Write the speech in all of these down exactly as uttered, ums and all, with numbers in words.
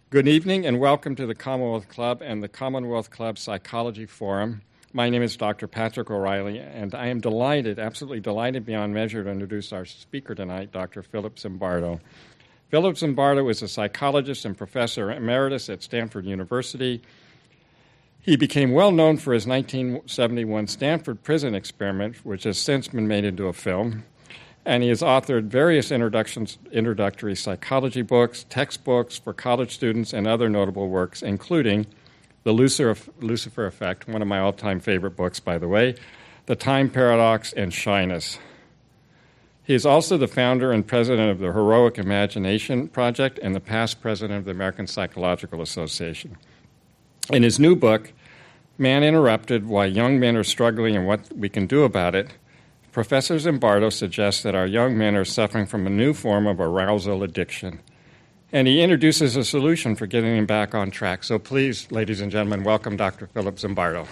Good evening and welcome to the Commonwealth Club and the Commonwealth Club Psychology Forum. My name is Doctor Patrick O'Reilly, and I am delighted, absolutely delighted beyond measure to introduce our speaker tonight, Doctor Philip Zimbardo. Philip Zimbardo is a psychologist and professor emeritus at Stanford University. He became well known for his nineteen seventy-one Stanford Prison Experiment, which has since been made into a film. And he has authored various introductions, introductory psychology books, textbooks for college students, and other notable works, including The Lucifer Effect, one of my all-time favorite books, by the way, The Time Paradox, and Shyness. He is also the founder and president of the Heroic Imagination Project and the past president of the American Psychological Association. In his new book, Man Interrupted, Why Young Men Are Struggling and What We Can Do About It, Professor Zimbardo suggests that our young men are suffering from a new form of arousal addiction. And he introduces a solution for getting them back on track. So please, ladies and gentlemen, welcome Doctor Philip Zimbardo.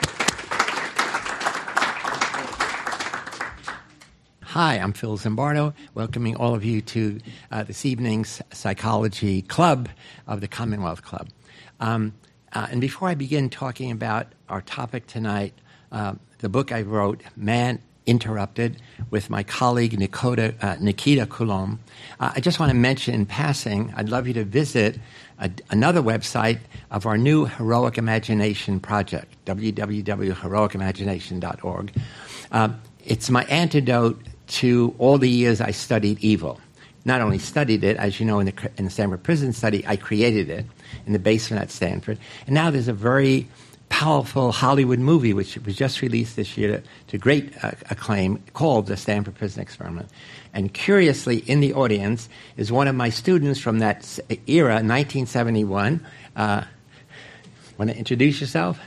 Hi, I'm Phil Zimbardo, welcoming all of you to uh, this evening's Psychology Club of the Commonwealth Club. Um, uh, and before I begin talking about our topic tonight, uh, the book I wrote, Man Interrupted, with my colleague Nikita, uh, Nikita Coulomb. Uh, I just want to mention in passing, I'd love you to visit a, another website of our new Heroic Imagination Project, w w w dot heroic imagination dot org. Uh, it's my antidote to all the years I studied evil. Not only studied it, as you know, in the, in the Stanford Prison Study, I created it in the basement at Stanford. And now there's a very powerful Hollywood movie, which was just released this year to, to great uh, acclaim, called The Stanford Prison Experiment. And curiously, in the audience is one of my students from that era, nineteen seventy-one. Uh, want to introduce yourself?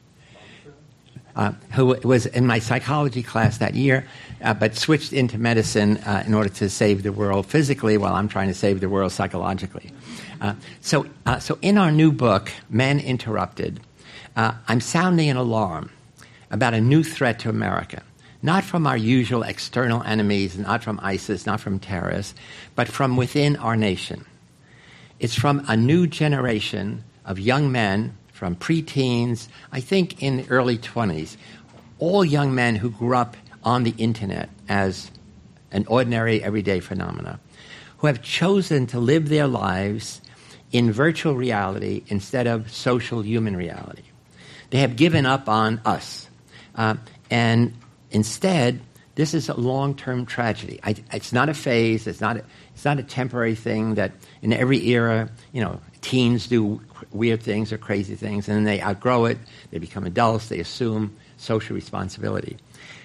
Uh, who was in my psychology class that year, uh, but switched into medicine uh, in order to save the world physically while I'm trying to save the world psychologically. Uh, so, uh, so in our new book, Man Interrupted, Uh, I'm sounding an alarm about a new threat to America, not from our usual external enemies, not from ISIS, not from terrorists, but from within our nation. It's from a new generation of young men, from preteens, I think in the early twenties, all young men who grew up on the internet as an ordinary, everyday phenomena, who have chosen to live their lives in virtual reality instead of social human reality. They have given up on us. Uh, and instead, this is a long-term tragedy. I, it's not a phase. It's not a, it's not a temporary thing that in every era, you know, teens do weird things or crazy things, and then they outgrow it. They become adults. They assume social responsibility.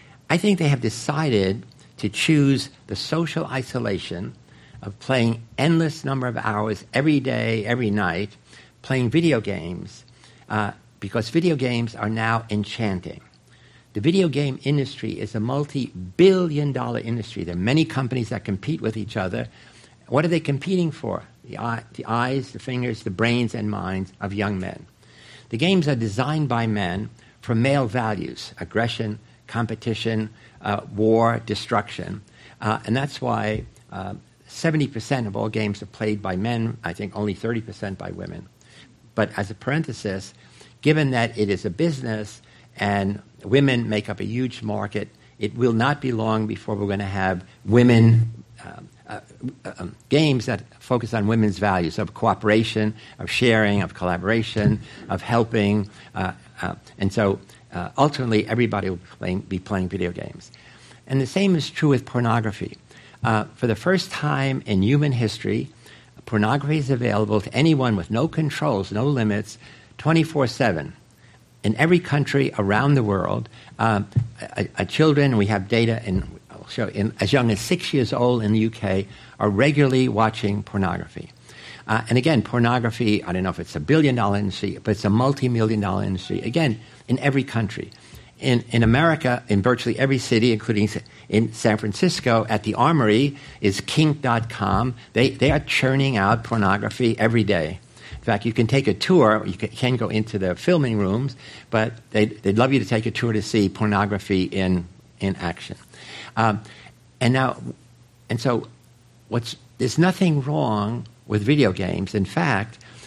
I think they have decided to choose the social isolation of playing endless number of hours every day, every night, playing video games, uh, because video games are now enchanting. The video game industry is a multi-billion dollar industry. There are many companies that compete with each other. What are they competing for? The, eye, the eyes, the fingers, the brains and minds of young men. The games are designed by men for male values, aggression, competition, uh, war, destruction. Uh, and that's why uh, seventy percent of all games are played by men. I think only thirty percent by women. But as a parenthesis, given that it is a business and women make up a huge market, it will not be long before we're going to have women uh, uh, uh, games that focus on women's values of cooperation, of sharing, of collaboration, of helping. Uh, uh, and so uh, ultimately everybody will be playing, be playing video games. And the same is true with pornography. Uh, for the first time in human history, pornography is available to anyone with no controls, no limits, twenty-four seven. In every country around the world, uh, a, a children, we have data in, I'll show, in, as young as six years old in the U K, are regularly watching pornography. Uh, and again, pornography, I don't know if it's a billion-dollar industry, but it's a multi-million dollar industry, again, in every country. In, in America, in virtually every city, including in San Francisco, at the Armory, is kink dot com. They, they are churning out pornography every day. In fact, you can take a tour. You can, can go into the filming rooms, but they'd, they'd love you to take a tour to see pornography in in action. Um, and now, and so, what's there's nothing wrong with video games. In fact,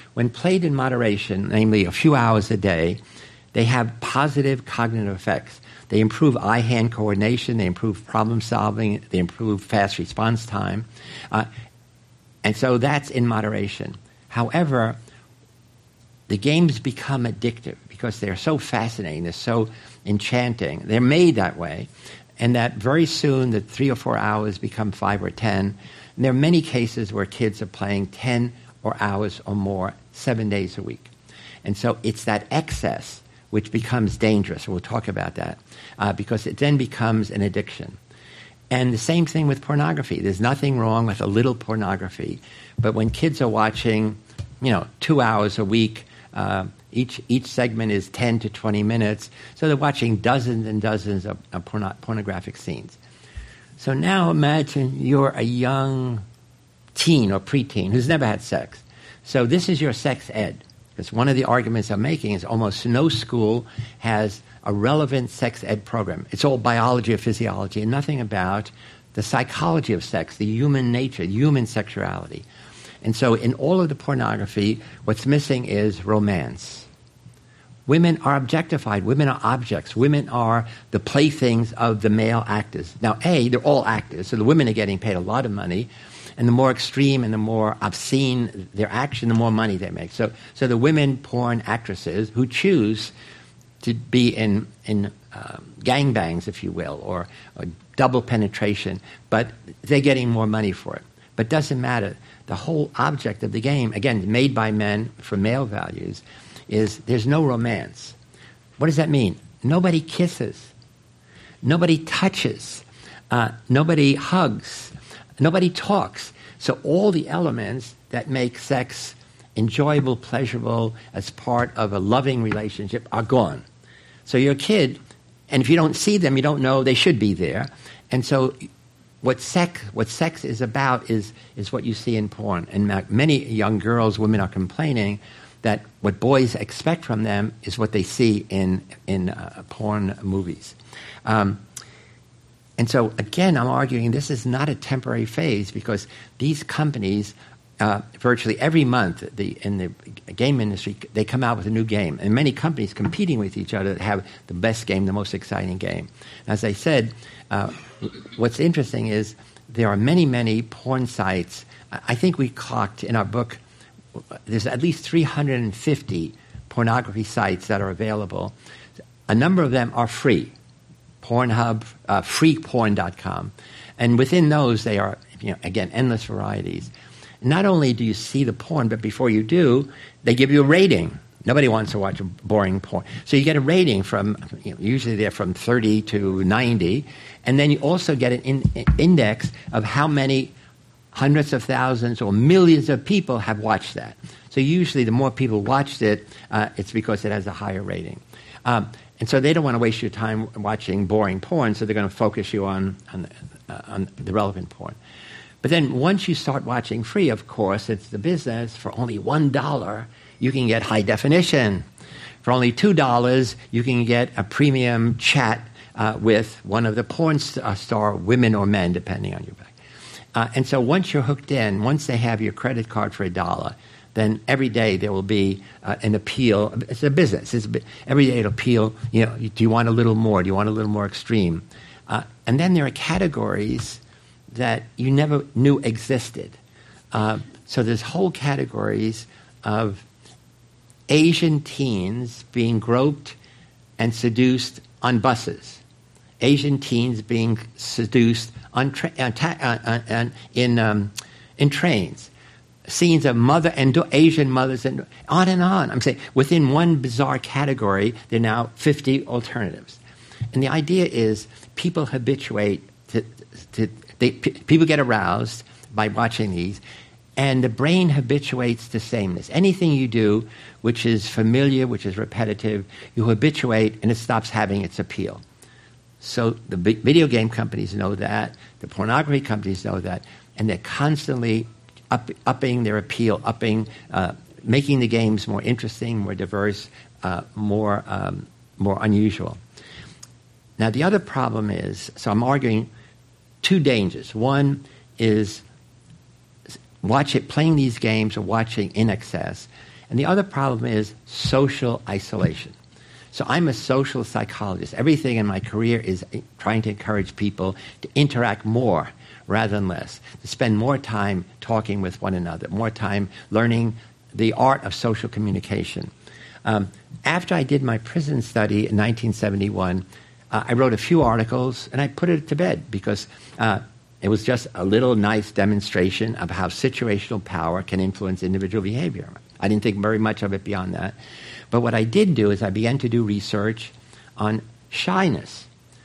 when played in moderation, namely a few hours a day, they have positive cognitive effects. They improve eye-hand coordination, they improve problem solving, they improve fast response time. Uh, and so that's in moderation. However, the games become addictive because they're so fascinating, they're so enchanting, they're made that way, and that very soon the three or four hours become five or ten. And there are many cases where kids are playing ten or hours or more, seven days a week. And so it's that excess which becomes dangerous. We'll talk about that, uh, because it then becomes an addiction. And the same thing with pornography. There's nothing wrong with a little pornography, but when kids are watching, you know, two hours a week, uh, each each segment is ten to twenty minutes, so they're watching dozens and dozens of, of porno- pornographic scenes. So now imagine you're a young teen or preteen who's never had sex. So this is your sex ed. Because one of the arguments I'm making is almost no school has a relevant sex ed program. It's all biology or physiology and nothing about the psychology of sex, the human nature, human sexuality. And so in all of the pornography, what's missing is romance. Women are objectified. Women are objects. Women are the playthings of the male actors. Now, A, they're all actors, so the women are getting paid a lot of money. And the more extreme and the more obscene their action, the more money they make. So, so the women porn actresses who choose to be in in um, gangbangs, if you will, or, or double penetration, but they're getting more money for it. But it doesn't matter. The whole object of the game, again, made by men for male values, is there's no romance. What does that mean? Nobody kisses. Nobody touches. Uh, nobody hugs. Nobody talks. So all the elements that make sex enjoyable, pleasurable, as part of a loving relationship are gone. So you're a kid, and if you don't see them, you don't know they should be there. And so what sex, what sex is about is, is what you see in porn. And many young girls, women are complaining that what boys expect from them is what they see in, in uh, porn movies. Um, And so, again, I'm arguing this is not a temporary phase because these companies, uh, virtually every month the, in the game industry, they come out with a new game. And many companies competing with each other have the best game, the most exciting game. As I said, uh, what's interesting is there are many, many porn sites. I think we clocked in our book, there's at least three hundred fifty pornography sites that are available. A number of them are free. Pornhub, uh, free porn dot com. And within those, they are, you know, again, endless varieties. Not only do you see the porn, but before you do, they give you a rating. Nobody wants to watch a boring porn. So you get a rating from, you know, usually they're from thirty to ninety, and then you also get an in, in index of how many hundreds of thousands or millions of people have watched that. So usually the more people watched it, uh, it's because it has a higher rating. Um, And so they don't want to waste your time watching boring porn, so they're going to focus you on, on, uh, on the relevant porn. But then once you start watching free, of course, it's the business. For only one dollar, you can get high definition. For only two dollars, you can get a premium chat uh, with one of the porn st- star women or men, depending on your bank. Uh, and so once you're hooked in, once they have your credit card for a dollar, then every day there will be uh, an appeal. It's a business. It's a, every day it'll appeal, you know, do you want a little more? Do you want a little more extreme? Uh, and then there are categories that you never knew existed. Uh, so there's whole categories of Asian teens being groped and seduced on buses. Asian teens being seduced on tra- uh, ta- uh, uh, in, um, in trains. Scenes of mother and do- Asian mothers and on and on. I'm saying within one bizarre category, there are now fifty alternatives. And the idea is people habituate to, to they, p- people get aroused by watching these, and the brain habituates to sameness. Anything you do which is familiar, which is repetitive, you habituate and it stops having its appeal. So the big video game companies know that, the pornography companies know that, and they're constantly Up, upping their appeal, upping, uh, making the games more interesting, more diverse, uh, more um, more unusual. Now, the other problem is, so I'm arguing two dangers. One is watch it playing these games or watching in excess, And the other problem is social isolation. So I'm a social psychologist. Everything in my career is trying to encourage people to interact more rather than less, to spend more time talking with one another, more time learning the art of social communication. Um, after I did my prison study in nineteen seventy-one, uh, I wrote a few articles and I put it to bed because uh, it was just a little nice demonstration of how situational power can influence individual behavior. I didn't think very much of it beyond that. But what I did do is I began to do research on shyness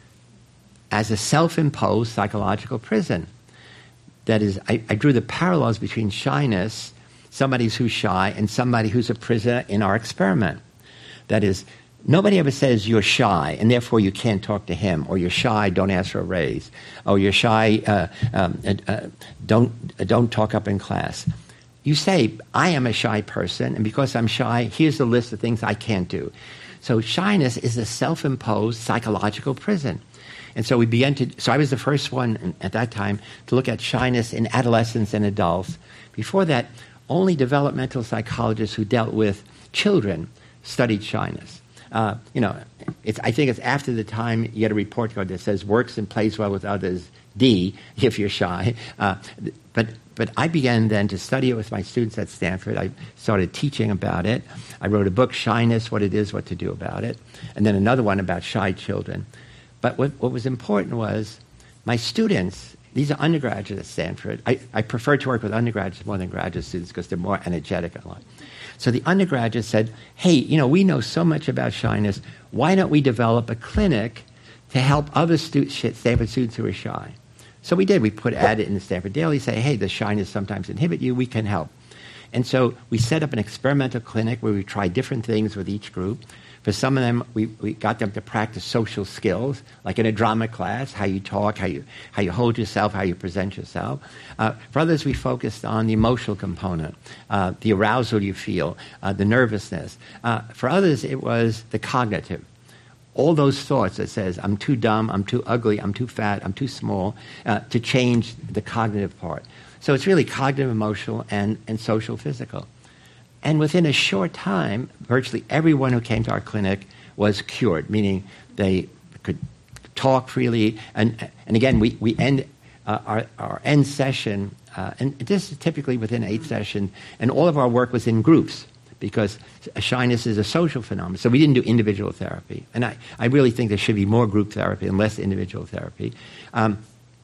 as a self-imposed psychological prison. That is, I, I drew the parallels between shyness, somebody who's shy, and somebody who's a prisoner in our experiment. That is, nobody ever says you're shy, and therefore you can't talk to him, or you're shy, don't ask for a raise, or you're shy, uh, um, uh, don't, uh, don't talk up in class. You say, I am a shy person, and because I'm shy, here's the list of things I can't do. So shyness is a self-imposed psychological prison. And so we began to, so I was the first one at that time to look at shyness in adolescents and adults. Before that, only developmental psychologists who dealt with children studied shyness. Uh, you know, it's, I think it's after the time you get a report card that says works and plays well with others, D, if you're shy. Uh, but But I began then to study it with my students at Stanford. I started teaching about it. I wrote a book, Shyness, What It Is, What to Do About It, and then another one about shy children. But what, what was important was my students, these are undergraduates at Stanford. I, I prefer to work with undergraduates more than graduate students because they're more energetic a lot. So the undergraduates said, hey, you know, we know so much about shyness. Why don't we develop a clinic to help other stu- Stanford students who are shy? So we did. We put ad in the Stanford Daily, say, hey, does shyness sometimes inhibit you? We can help. And so we set up an experimental clinic where we tried different things with each group. For some of them, we, we got them to practice social skills, like in a drama class, how you talk, how you, how you hold yourself, how you present yourself. Uh, for others, we focused on the emotional component, uh, the arousal you feel, uh, the nervousness. Uh, for others, it was the cognitive. All those thoughts that says, I'm too dumb, I'm too ugly, I'm too fat, I'm too small, uh, to change the cognitive part. So it's really cognitive, emotional, and, and social, physical. And within a short time, virtually everyone who came to our clinic was cured, meaning they could talk freely. And, and again, we, we end uh, our, our end session, uh, and this is typically within eight sessions, and all of our work was in groups, because shyness is a social phenomenon. So we didn't do individual therapy. And I, I really think there should be more group therapy and less individual therapy. Um,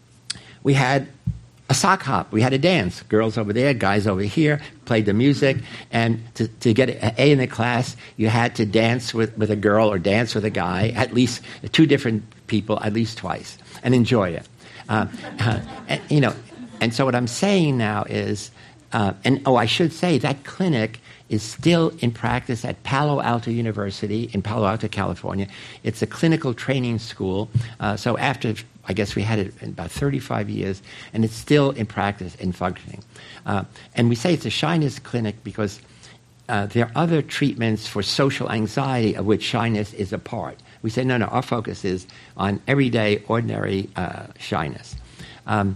we had a sock hop. We had a dance. Girls over there, guys over here, played the music. And to, to get an A in the class, you had to dance with, with a girl or dance with a guy, at least two different people, at least twice, and enjoy it. Uh, uh, and, you know, and so what I'm saying now is, uh, and oh, I should say that clinic is still in practice at Palo Alto University in Palo Alto, California. It's a clinical training school. Uh, so after, I guess we had it in about thirty-five years, and it's still in practice and functioning. Uh, and we say it's a shyness clinic because uh, there are other treatments for social anxiety of which shyness is a part. We say, no, no, our focus is on everyday, ordinary uh, shyness. Um,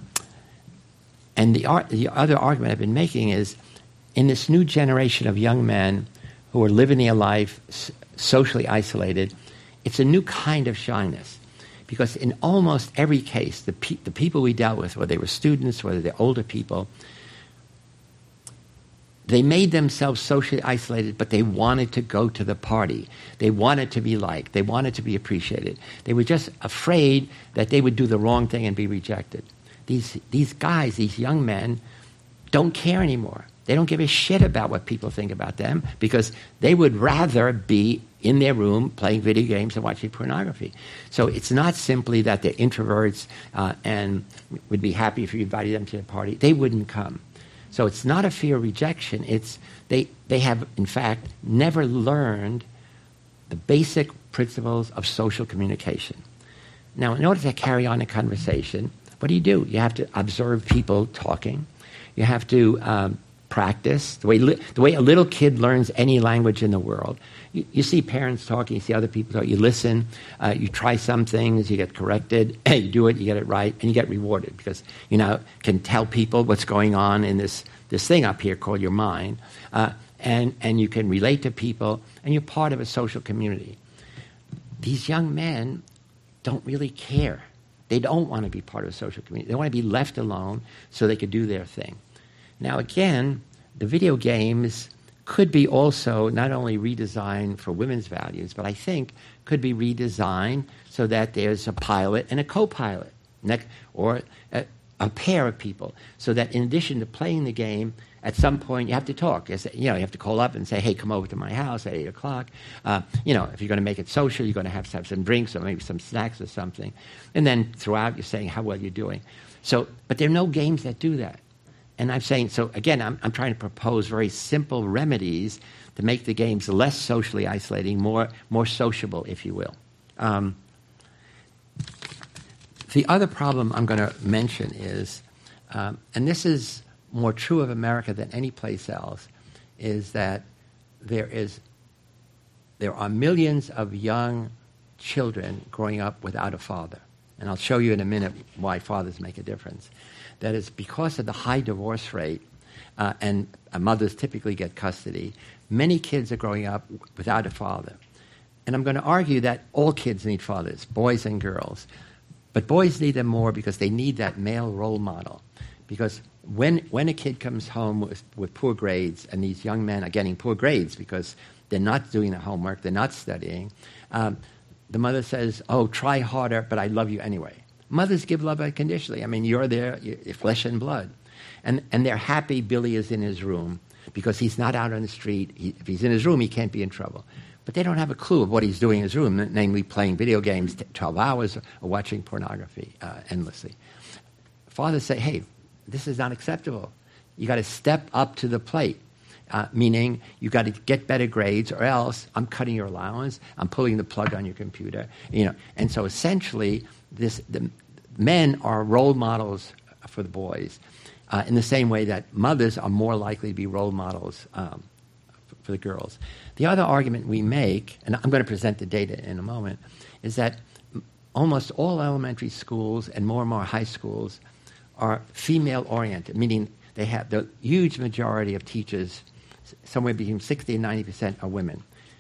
and the, ar- the other argument I've been making is, in this new generation of young men who are living their life s- socially isolated, it's a new kind of shyness. Because in almost every case, the, pe- the people we dealt with, whether they were students, whether they're older people, they made themselves socially isolated, but they wanted to go to the party. They wanted to be liked. They wanted to be appreciated. They were just afraid that they would do the wrong thing and be rejected. These, these guys, these young men, don't care anymore. They don't give a shit about what people think about them because they would rather be in their room playing video games and watching pornography. So it's not simply that they're introverts uh, and would be happy if you invited them to the party. They wouldn't come. So it's not a fear of rejection. It's they, they have, in fact, never learned the basic principles of social communication. Now, in order to carry on a conversation, what do you do? You have to observe people talking. You have to um, practice, the way, li- the way a little kid learns any language in the world. You, you see parents talking, you see other people talking, you listen, uh, you try some things, you get corrected, you do it, you get it right, and you get rewarded because you now can tell people what's going on in this this thing up here called your mind, uh, and, and you can relate to people, and you're part of a social community. These young men don't really care. They don't want to be part of a social community. They want to be left alone so they could do their thing. Now, again, the video games could be also not only redesigned for women's values, but I think could be redesigned so that there's a pilot and a co-pilot, or a, a pair of people, so that in addition to playing the game, at some point you have to talk. You know, you have to call up and say, hey, come over to my house at eight o'clock. Uh, you know, if you're going to make it social, you're going to have to have some drinks or maybe some snacks or something. And then throughout, you're saying how well you're doing. So, but there are no games that do that. And I'm saying, so again, I'm, I'm trying to propose very simple remedies to make the games less socially isolating, more, more sociable, if you will. Um, the other problem I'm going to mention is, um, and this is more true of America than any place else, is that there is, there are millions of young children growing up without a father. And I'll show you in a minute why fathers make a difference. That is because of the high divorce rate, uh, and uh, mothers typically get custody, many kids are growing up without a father. And I'm going to argue that all kids need fathers, boys and girls. But boys need them more because they need that male role model. Because when when a kid comes home with, with poor grades, and these young men are getting poor grades because they're not doing the homework, they're not studying, um, the mother says, oh, try harder, but I love you anyway. Mothers give love unconditionally. I mean, you're there, you're flesh and blood. And and they're happy Billy is in his room because he's not out on the street. He, if he's in his room, he can't be in trouble. But they don't have a clue of what he's doing in his room, namely playing video games twelve hours or watching pornography uh, endlessly. Fathers say, hey, this is not acceptable. You got to step up to the plate. Uh, meaning you got to get better grades, or else I'm cutting your allowance. I'm pulling the plug on your computer. You know, and so essentially, this the men are role models for the boys, uh, in the same way that mothers are more likely to be role models um, for, for the girls. The other argument we make, and I'm going to present the data in a moment, is that almost all elementary schools and more and more high schools are female-oriented, meaning they have the huge majority of teachers. Somewhere between sixty and ninety percent are women.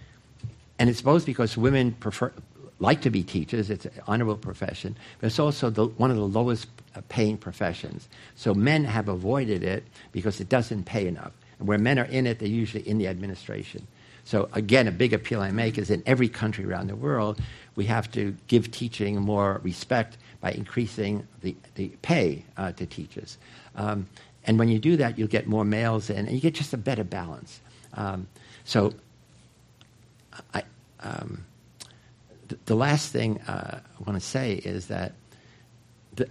And it's both because women prefer, like to be teachers, it's an honorable profession, but it's also the, one of the lowest paying professions. So men have avoided it because it doesn't pay enough. And where men are in it, they're usually in the administration. So again, a big appeal I make is in every country around the world, we have to give teaching more respect by increasing the, the pay uh, to teachers. Um, And when you do that, you'll get more males in, and you get just a better balance. Um, so I, um, th- the last thing uh, I want to say is that the,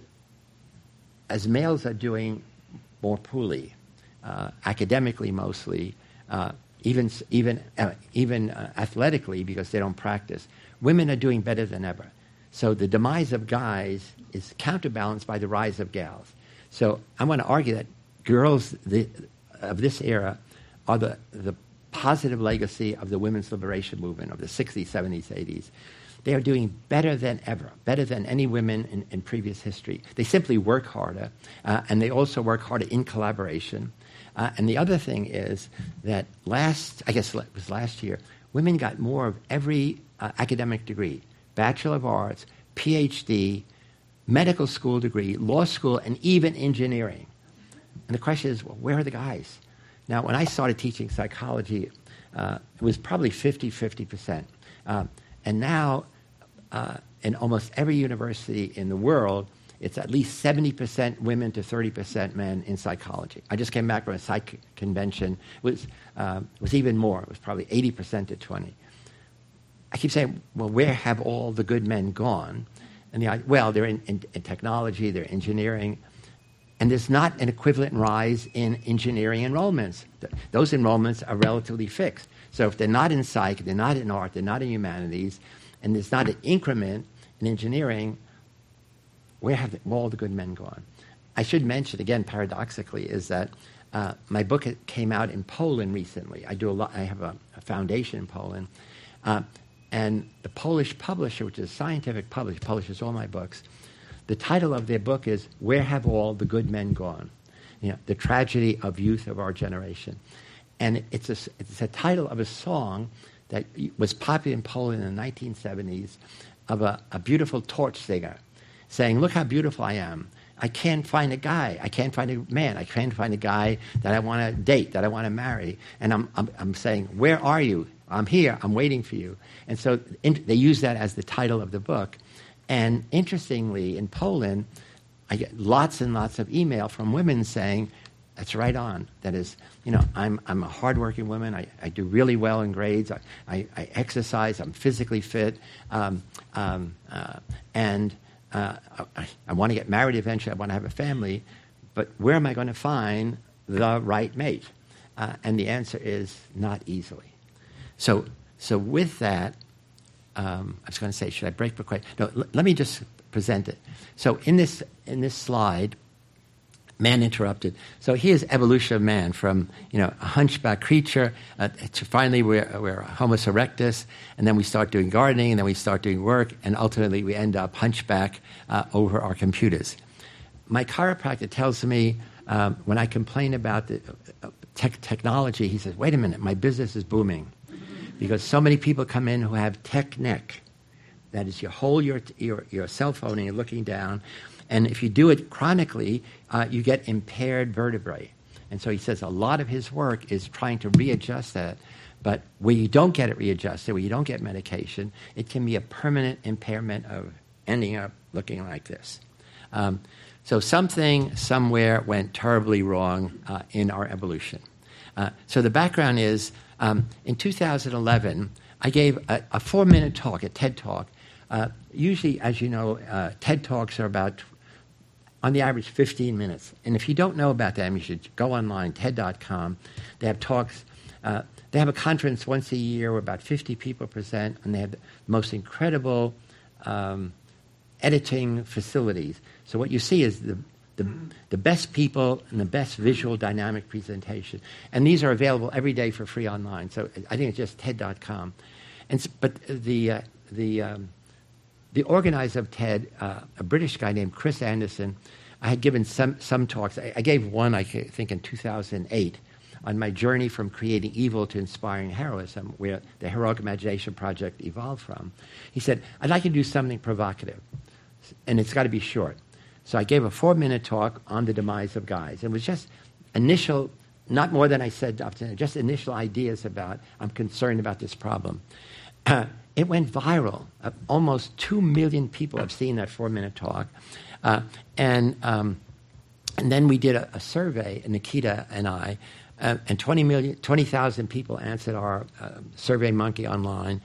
as males are doing more poorly, uh, academically mostly, uh, even even uh, even uh, athletically because they don't practice, women are doing better than ever. So the demise of guys is counterbalanced by the rise of gals. So I want to argue that girls the, of this era are the, the positive legacy of the women's liberation movement of the sixties, seventies, eighties. They are doing better than ever, better than any women in, in previous history. They simply work harder, uh, and they also work harder in collaboration. Uh, and the other thing is that last, I guess it was last year, women got more of every uh, academic degree, Bachelor of Arts, P H D, medical school degree, law school, and even engineering. And the question is, well, where are the guys? Now, when I started teaching psychology, uh, it was probably fifty, fifty percent. Um, and now, uh, in almost every university in the world, it's at least seventy percent women to thirty percent men in psychology. I just came back from a psych convention. It was, uh, it was even more. It was probably eighty percent to twenty. I keep saying, well, where have all the good men gone? And the, well, they're in, in, in technology, they're engineering. And there's not an equivalent rise in engineering enrollments. Those enrollments are relatively fixed. So if they're not in psych, they're not in art, they're not in humanities, and there's not an increment in engineering, where have the, all the good men gone? I should mention, again, paradoxically, is that uh, my book came out in Poland recently. I do a lot. I have a, a foundation in Poland. Uh, and the Polish publisher, which is a scientific publisher, publishes all my books. The title of their book is, Where Have All the Good Men Gone? you know, the tragedy of youth of our generation. And it's a, it's a title of a song that was popular in Poland in the nineteen seventies of a, a beautiful torch singer saying, look how beautiful I am. I can't find a guy. I can't find a man. I can't find a guy that I want to date, that I want to marry. And I'm, I'm, I'm saying, where are you? I'm here. I'm waiting for you. And so in, they use that as the title of the book. And interestingly, in Poland, I get lots and lots of email from women saying, that's right on. That is, you know, I'm I'm a hardworking woman. I, I do really well in grades. I, I, I exercise. I'm physically fit. Um, um, uh, and uh, I, I want to get married eventually. I want to have a family. But where am I going to find the right mate? Uh, and the answer is not easily. So so with that, um, I was going to say, should I break for question? No, l- let me just present it. So in this in this slide, man interrupted. So here's evolution of man from, you know, a hunchback creature uh, to finally we're, we're Homo erectus, and then we start doing gardening, and then we start doing work, and ultimately we end up hunchback uh, over our computers. My chiropractor tells me um, when I complain about the uh, tech technology, he says, wait a minute, my business is booming because so many people come in who have tech neck. That is, you hold your, your, your cell phone and you're looking down. And if you do it chronically, uh, you get impaired vertebrae. And so he says a lot of his work is trying to readjust that. But where you don't get it readjusted, where you don't get medication, it can be a permanent impairment of ending up looking like this. Um, so something somewhere went terribly wrong uh, in our evolution. Uh, so the background is, um, in two thousand eleven, I gave a, a four-minute talk, a TED Talk. Uh, usually, as you know, uh, TED Talks are about, on the average, fifteen minutes. And if you don't know about them, you should go online, TED dot com. They have talks. Uh, they have a conference once a year where about fifty people present, and they have the most incredible um, editing facilities. So what you see is the, the, the best people and the best visual dynamic presentation. And these are available every day for free online. So I think it's just TED dot com. And, but the, uh, the, um, the organizer of TED, uh, a British guy named Chris Anderson, I had given some, some talks. I, I gave one, I think, in two thousand eight on my journey from creating evil to inspiring heroism, where the Heroic Imagination Project evolved from. He said, I'd like to do something provocative, and it's got to be short. So I gave a four-minute talk on the demise of guys. It was just initial, not more than I said, just initial ideas about, I'm concerned about this problem. Uh, it went viral. Uh, almost two million people have seen that four-minute talk. Uh, and um, and then we did a, a survey, Nikita and I, uh, and twenty thousand people answered our uh, Survey Monkey online.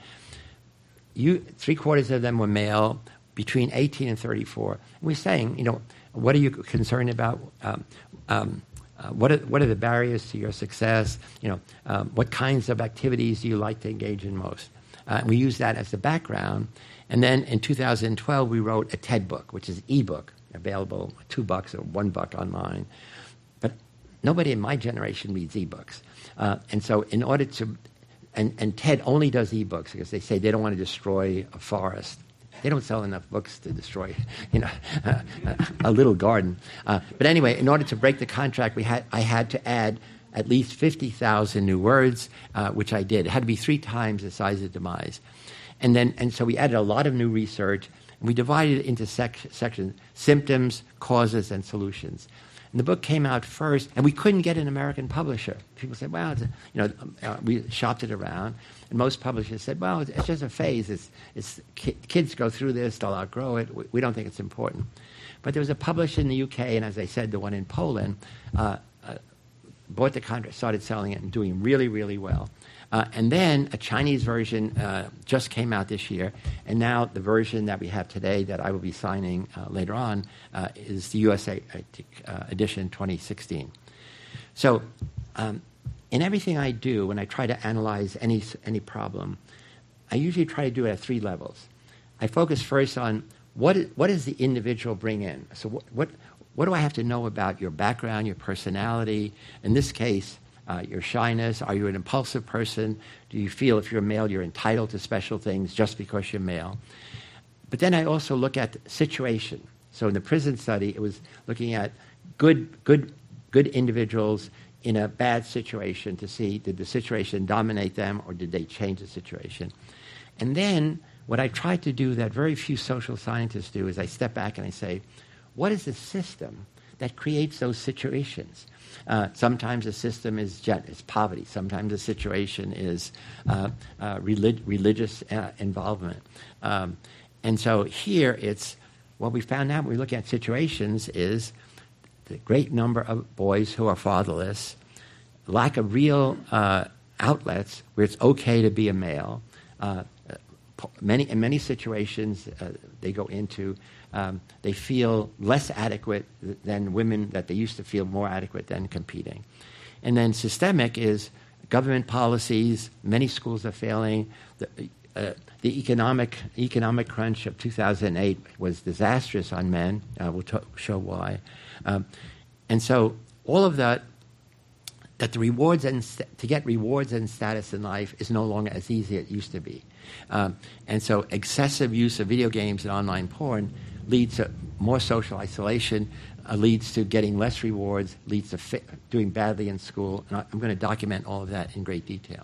You, three-quarters of them were male, between eighteen and thirty-four. And we're saying, you know, what are you concerned about? Um, um, uh, what, are, what are the barriers to your success? You know, um, what kinds of activities do you like to engage in most? Uh, and we use that as the background. And then in two thousand twelve, we wrote a TED book, which is an e-book, available two bucks or one buck online. But nobody in my generation reads e-books. Uh, and so in order to, and, and TED only does e-books because they say they don't want to destroy a forest. They don't sell enough books to destroy, you know, a, a little garden. Uh, but anyway, in order to break the contract, we had I had to add at least fifty thousand new words, uh, which I did. It had to be three times the size of Demise. And then, and so we added a lot of new research, and we divided it into sec- sections, symptoms, causes, and solutions. And the book came out first, and we couldn't get an American publisher. People said, well, it's a, you know, uh, we shopped it around, and most publishers said, well, it's, it's just a phase. It's, it's ki- kids go through this, they'll outgrow it. We, we don't think it's important. But there was a publisher in the U K, and as I said, the one in Poland, uh, uh, bought the contract, started selling it, and doing really, really well. Uh, and then a Chinese version uh, just came out this year, and now the version that we have today that I will be signing uh, later on uh, is the U S A uh, edition twenty sixteen. So um, in everything I do, when I try to analyze any any problem, I usually try to do it at three levels. I focus first on what is, what does the individual bring in? So what, what what do I have to know about your background, your personality? In this case, Uh, your shyness. Are you an impulsive person? Do you feel if you're male you're entitled to special things just because you're male? But then I also look at the situation. So in the prison study, it was looking at good good good individuals in a bad situation to see, did the situation dominate them or did they change the situation? And then what I try to do that very few social scientists do is I step back and I say, what is the system that creates those situations? Uh, sometimes the system is, is poverty. Sometimes the situation is uh, uh, relig- religious uh, involvement. Um, and so here it's, what we found out when we look at situations is the great number of boys who are fatherless, lack of real uh, outlets where it's okay to be a male. Uh, many in many situations uh, they go into, um, they feel less adequate than women that they used to feel more adequate than competing. And then systemic is government policies. Many schools are failing. The, uh, the economic economic crunch of two thousand eight was disastrous on men. Uh, we'll t- show why. Um, and so all of that, that the rewards and st- to get rewards and status in life is no longer as easy as it used to be. Um, and so excessive use of video games and online porn leads to more social isolation, uh, leads to getting less rewards, leads to fi- doing badly in school. And I, I'm going to document all of that in great detail.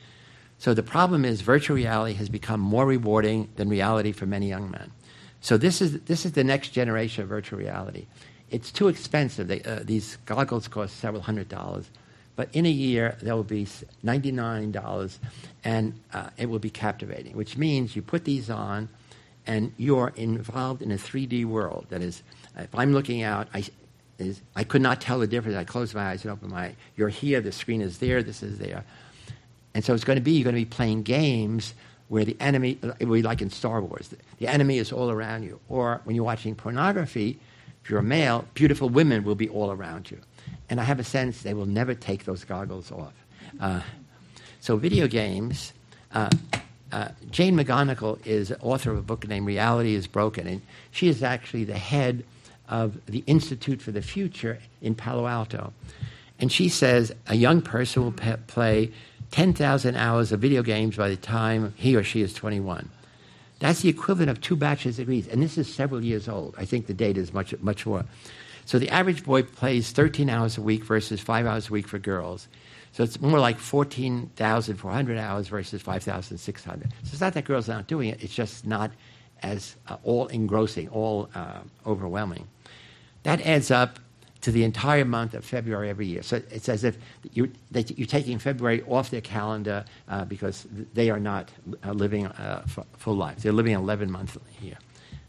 So the problem is virtual reality has become more rewarding than reality for many young men. So this is this is the next generation of virtual reality. It's too expensive. They, uh, these goggles cost several hundred dollars. But in a year, there will be ninety-nine dollars, and uh, it will be captivating, which means you put these on, and you're involved in a three D world. That is, if I'm looking out, I, is, I could not tell the difference. I close my eyes and open my eyes. You're here, the screen is there, this is there. And so it's going to be, you're going to be playing games where the enemy, it will be like in Star Wars, the, the enemy is all around you. Or when you're watching pornography, if you're a male, beautiful women will be all around you. And I have a sense they will never take those goggles off. Uh, so video games, uh, uh, Jane McGonigal is author of a book named Reality is Broken, and she is actually the head of the Institute for the Future in Palo Alto. And she says a young person will pe- play ten thousand hours of video games by the time he or she is twenty-one. That's the equivalent of two bachelor's degrees, and this is several years old. I think the data is much, much more. So the average boy plays thirteen hours a week versus five hours a week for girls. So it's more like fourteen thousand four hundred hours versus five thousand six hundred. So it's not that girls aren't doing it. It's just not as uh, all-engrossing, all uh, overwhelming. That adds up to the entire month of February every year. So it's as if you, that you're taking February off their calendar uh, because they are not uh, living uh, f- full lives. They're living eleven months a year.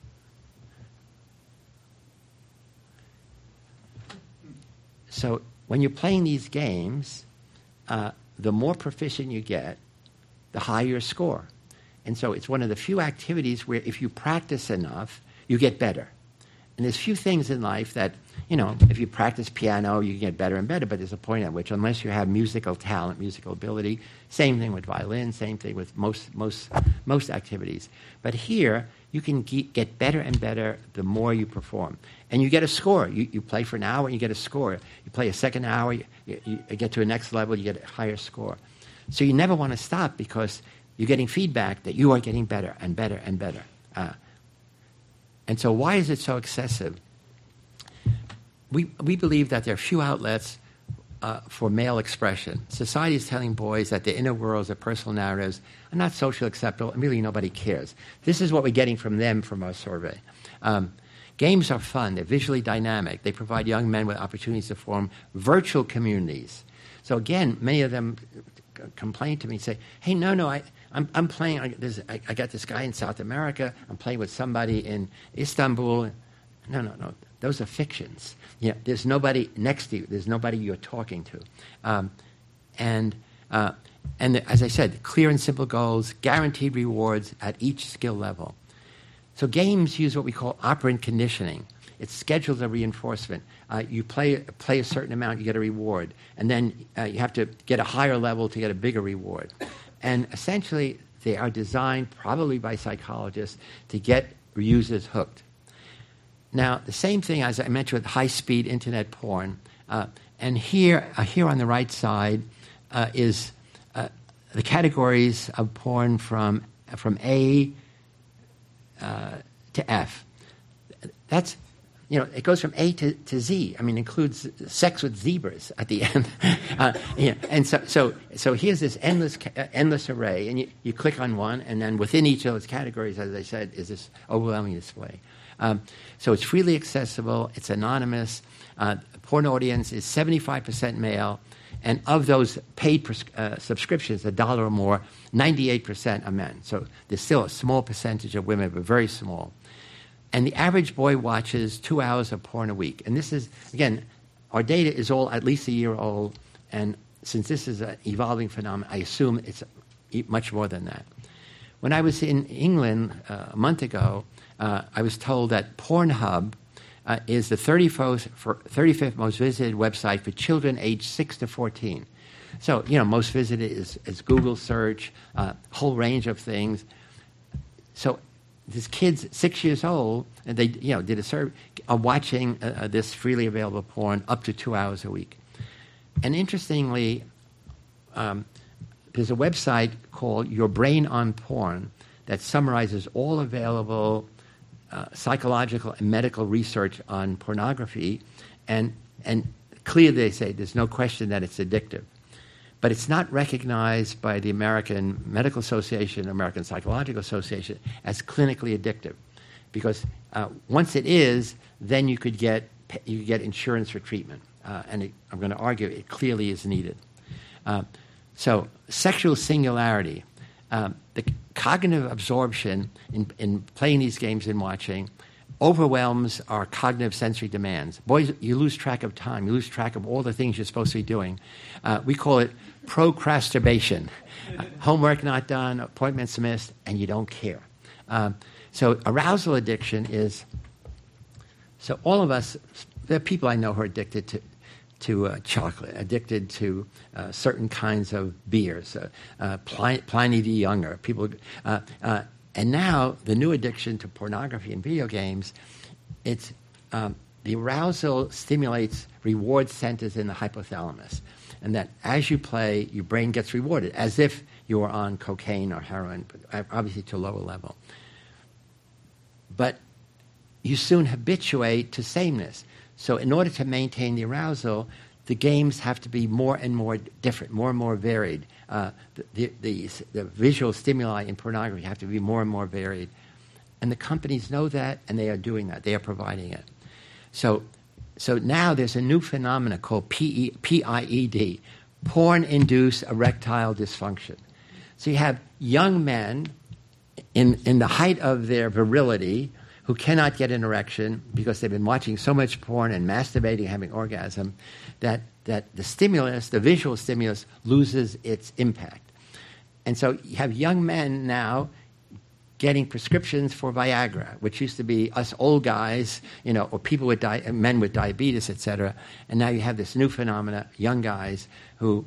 So when you're playing these games, uh, the more proficient you get, the higher your score. And so it's one of the few activities where if you practice enough, you get better. And there's few things in life that, you know, if you practice piano, you get better and better, but there's a point at which, unless you have musical talent, musical ability, same thing with violin, same thing with most most most activities. But here, you can get better and better the more you perform. And you get a score. You, you play for an hour, you get a score. You play a second hour, you, you, you get to a next level, you get a higher score. So you never want to stop because you're getting feedback that you are getting better and better and better. Uh, and so why is it so excessive? We, we believe that there are few outlets uh, for male expression. Society is telling boys that their inner worlds, their personal narratives, are not socially acceptable, and really nobody cares. This is what we're getting from them from our survey. Um, games are fun. They're visually dynamic. They provide young men with opportunities to form virtual communities. So again, many of them c- complain to me and say, hey, no, no, I, I'm, I'm playing, I, I, I got this guy in South America, I'm playing with somebody in Istanbul. No, no, no. Those are fictions. You know, there's nobody next to you. There's nobody you're talking to. Um, and uh, and the, as I said, clear and simple goals, guaranteed rewards at each skill level. So games use what we call operant conditioning. It's schedules of reinforcement. Uh, you play play a certain amount, you get a reward. And then uh, you have to get a higher level to get a bigger reward. And essentially, they are designed, probably by psychologists, to get users hooked. Now, the same thing as I mentioned with high-speed internet porn, uh, and here, uh, here on the right side uh, is uh, the categories of porn from from A uh, to F. That's you know, it goes from A to, to Z. I mean, it includes sex with zebras at the end. uh, yeah, and so, so, so here's this endless, uh, endless array, and you, you click on one, and then within each of those categories, as I said, is this overwhelming display. Um, so it's freely accessible. It's anonymous. Uh, porn audience is seventy-five percent male, and of those paid pres- uh, subscriptions, a dollar or more, ninety-eight percent are men. So there's still a small percentage of women, but very small. And the average boy watches two hours of porn a week. And this is, again, our data is all at least a year old, and since this is an evolving phenomenon, I assume it's much more than that. When I was in England uh, a month ago, uh, I was told that Pornhub uh, is the thirty-fifth, for, thirty-fifth most visited website for children aged six to fourteen. So, you know, most visited is, is Google search, a uh, whole range of things. So these kids, six years old, and they, you know, did a survey, are watching uh, this freely available porn up to two hours a week. And interestingly, um, there's a website called Your Brain on Porn that summarizes all available uh, psychological and medical research on pornography, and and clearly they say there's no question that it's addictive. But it's not recognized by the American Medical Association, American Psychological Association, as clinically addictive, because uh, once it is, then you could get you could get insurance for treatment, uh, and it, I'm going to argue it clearly is needed. Uh, so, sexual singularity, um, the cognitive absorption in, in playing these games and watching overwhelms our cognitive sensory demands. Boys, you lose track of time. You lose track of all the things you're supposed to be doing. Uh, we call it procrastination. Uh, homework not done, appointments missed, and you don't care. Um, so arousal addiction is, so all of us, there are people I know who are addicted to, to uh, chocolate, addicted to uh, certain kinds of beers, uh, uh, Pliny, Pliny the Younger, people, uh, uh, and now the new addiction to pornography and video games, it's um, the arousal stimulates reward centers in the hypothalamus, and that as you play, your brain gets rewarded, as if you were on cocaine or heroin, but obviously to a lower level. But you soon habituate to sameness. So in order to maintain the arousal, the games have to be more and more different, more and more varied. Uh, the, the, the visual stimuli in pornography have to be more and more varied. And the companies know that, and they are doing that. They are providing it. So, so now there's a new phenomenon called P I E D, porn-induced erectile dysfunction. So you have young men in, in the height of their virility who cannot get an erection because they've been watching so much porn and masturbating, having orgasm, that, that the stimulus, the visual stimulus, loses its impact. And so you have young men now getting prescriptions for Viagra, which used to be us old guys, you know, or people with di- men with diabetes, et cetera. And now you have this new phenomena, young guys who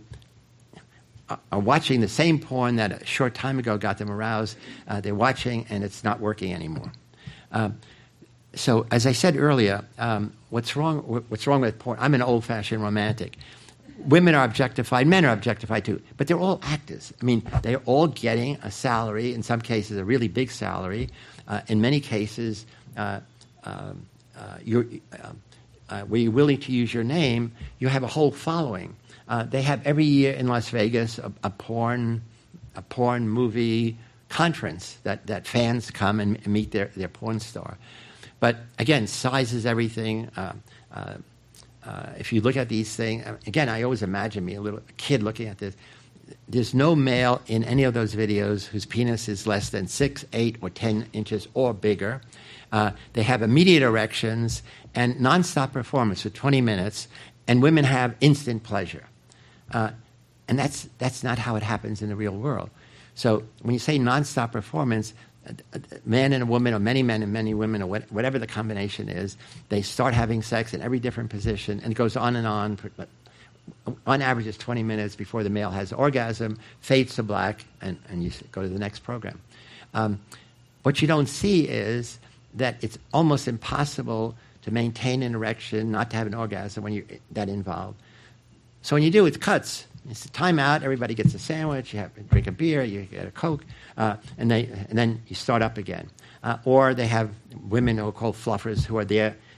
are watching the same porn that a short time ago got them aroused. Uh, they're watching, and it's not working anymore. Um, so, as I said earlier, um, what's wrong? What's wrong with porn? I'm an old-fashioned romantic. Women are objectified, men are objectified too, but they're all actors. I mean, they're all getting a salary. In some cases, a really big salary. Uh, in many cases, uh, um, uh, you're, uh, uh, where you're willing to use your name, you have a whole following. Uh, they have every year in Las Vegas a, a porn, a porn movie conference that, that fans come and, and meet their, their porn star. But again, size is everything. Uh, uh, uh, if you look at these things, again, I always imagine me, a little a kid looking at this. There's no male in any of those videos whose penis is less than six, eight, or ten inches or bigger. Uh, they have immediate erections and nonstop performance for twenty minutes, and women have instant pleasure. Uh, and that's that's not how it happens in the real world. So when you say nonstop performance, a man and a woman, or many men and many women, or whatever the combination is, they start having sex in every different position, and it goes on and on. On average, it's twenty minutes before the male has orgasm, fades to black, and, and you go to the next program. Um, what you don't see is that it's almost impossible to maintain an erection, not to have an orgasm when you're that involved. So when you do, it cuts. It's a timeout. Everybody gets a sandwich. You have to drink a beer. You get a Coke, uh, and they and then you start up again. Uh, or they have women who are called fluffers who are there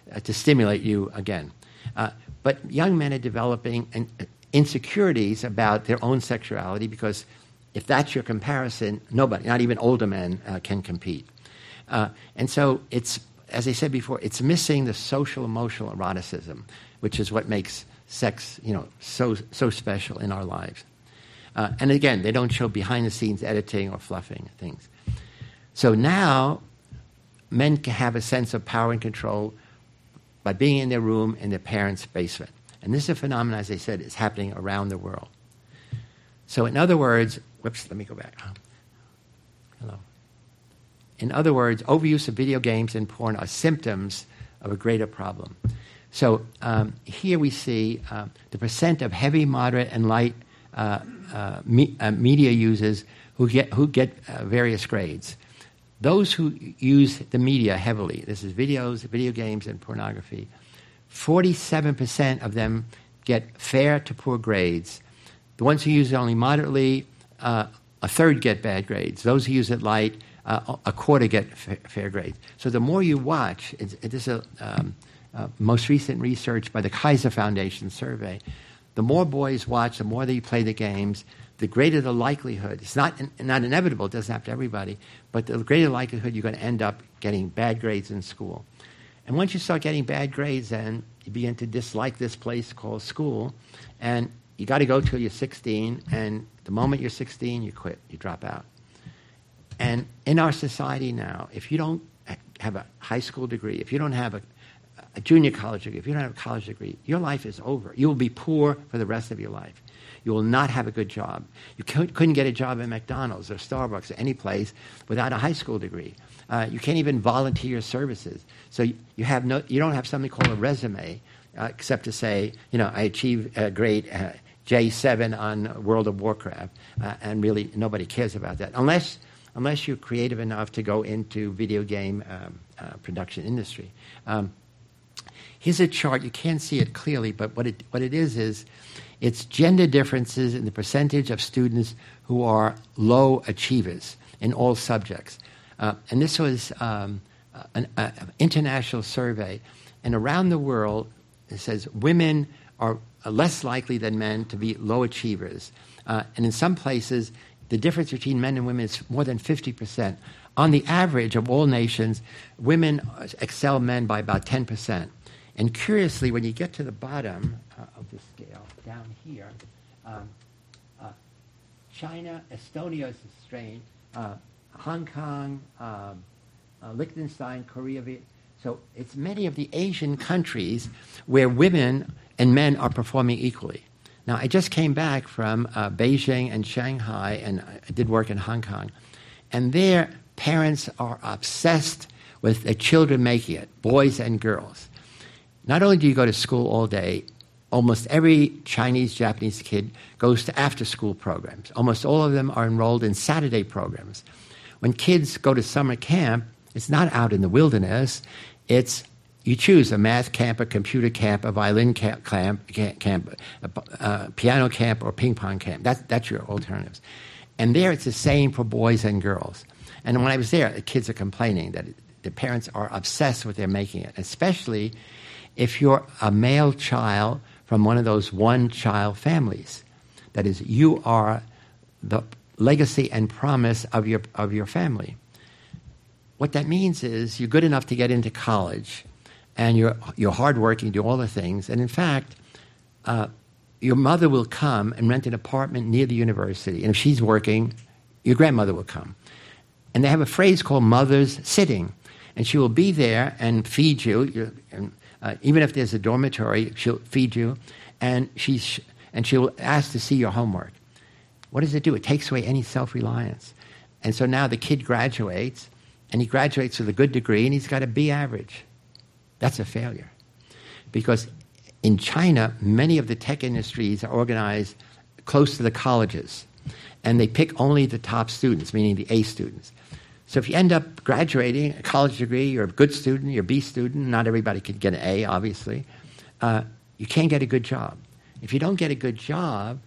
uh, to stimulate you again. Uh, but young men are developing an, uh, insecurities about their own sexuality because if that's your comparison, nobody, not even older men, uh, can compete. Uh, and so it's, as I said before, it's missing the social emotional eroticism, which is what makes sex, you know, so so special in our lives. Uh, and again, they don't show behind-the-scenes editing or fluffing things. So now, men can have a sense of power and control by being in their room in their parents' basement. And this is a phenomenon, as I said, is happening around the world. So in other words, whoops, let me go back. Oh. Hello. In other words, overuse of video games and porn are symptoms of a greater problem. So um, here we see uh, the percent of heavy, moderate, and light uh, uh, me, uh, media users who get, who get uh, various grades. Those who use the media heavily, this is videos, video games, and pornography, forty-seven percent of them get fair to poor grades. The ones who use it only moderately, uh, a third get bad grades. Those who use it light, uh, a quarter get fa- fair grades. So the more you watch, it's, it is a um, uh, most recent research by the Kaiser Foundation survey, the more boys watch, the more they play the games, the greater the likelihood. It's not in, not inevitable, it doesn't happen to everybody, but the greater likelihood you're going to end up getting bad grades in school. And once you start getting bad grades, then you begin to dislike this place called school, and you got to go till you're sixteen, and the moment you're sixteen, you quit, you drop out. And in our society now, if you don't have a high school degree, if you don't have a, a junior college degree, if you don't have a college degree, your life is over. You will be poor for the rest of your life. You will not have a good job. You couldn't get a job at McDonald's or Starbucks or any place without a high school degree. Uh, you can't even volunteer your services. So you, you have no, you don't have something called a resume, uh, except to say, you know, I achieved a grade uh, J seven on World of Warcraft, uh, and really nobody cares about that unless unless you're creative enough to go into video game um, uh, production industry. Um, here's a chart. You can't see it clearly, but what it what it is is it's gender differences in the percentage of students who are low achievers in all subjects. Uh, and this was um, an, uh, an international survey. And around the world, it says women are less likely than men to be low achievers. Uh, and in some places, the difference between men and women is more than fifty percent. On the average of all nations, women excel men by about ten percent. And curiously, when you get to the bottom uh, of the scale, down here, um, uh, China, Estonia is a strain, uh, Hong Kong, um, uh, Liechtenstein, Korea. So it's many of the Asian countries where women and men are performing equally. Now, I just came back from uh, Beijing and Shanghai, and I did work in Hong Kong. And there, parents are obsessed with their children making it, boys and girls. Not only do you go to school all day, almost every Chinese, Japanese kid goes to after-school programs. Almost all of them are enrolled in Saturday programs. When kids go to summer camp, it's not out in the wilderness. It's, you choose a math camp, a computer camp, a violin camp, camp, camp a, a piano camp, or ping pong camp. That's, that's your alternatives. And there it's the same for boys and girls. And when I was there, the kids are complaining that the parents are obsessed with their making it, especially if you're a male child from one of those one-child families. That is, you are the legacy and promise of your of your family. What that means is you're good enough to get into college, and you're you're hardworking, do all the things, and in fact, uh, your mother will come and rent an apartment near the university, and if she's working, your grandmother will come. And they have a phrase called mother's sitting, and she will be there and feed you, and uh, even if there's a dormitory, she'll feed you, and she's and she'll ask to see your homework. What does it do? It takes away any self-reliance. And so now the kid graduates, and he graduates with a good degree, and he's got a B average. That's a failure. Because in China, many of the tech industries are organized close to the colleges, and they pick only the top students, meaning the A students. So if you end up graduating a college degree, you're a good student, you're a B student, not everybody can get an A, obviously, uh, you can't get a good job. If you don't get a good job,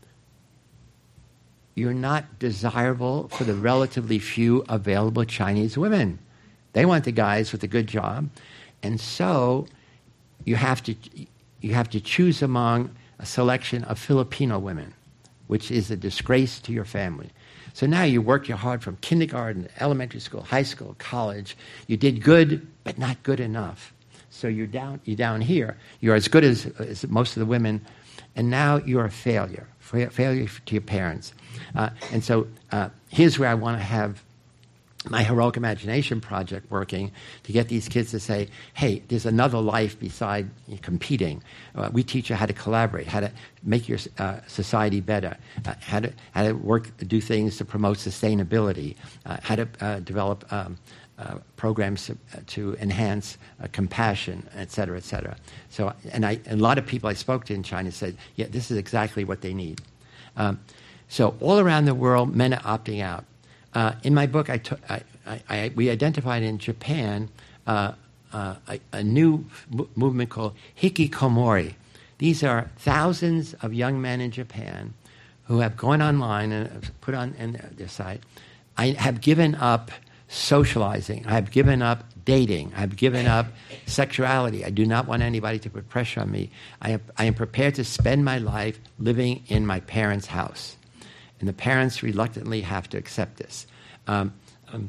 you're not desirable for the relatively few available Chinese women. They want the guys with a good job. and so you have to you have to choose among a selection of Filipino women, which is a disgrace to your family. So now you work your hard from kindergarten, elementary school, high school, college. You did good, but not good enough. So you're down you're down here. You're as good as, as most of the women, and now you're a failure, failure to your parents. Uh, and so uh, here's where I want to have my Heroic Imagination project working to get these kids to say, hey, there's another life beside competing. Uh, we teach you how to collaborate, how to make your uh, society better, uh, how to how to work, do things to promote sustainability, uh, how to uh, develop um, uh, programs to, uh, to enhance uh, compassion, et cetera, et cetera. So, and, I, and a lot of people I spoke to in China said, yeah, this is exactly what they need. Um, so all around the world, men are opting out. Uh, in my book, I, t- I, I, I we identified in Japan uh, uh, a, a new m- movement called hikikomori. These are thousands of young men in Japan who have gone online and put on in their site. I have given up socializing. I have given up dating. I have given up sexuality. I do not want anybody to put pressure on me. I am, I am prepared to spend my life living in my parents' house. And the parents reluctantly have to accept this. Um, um,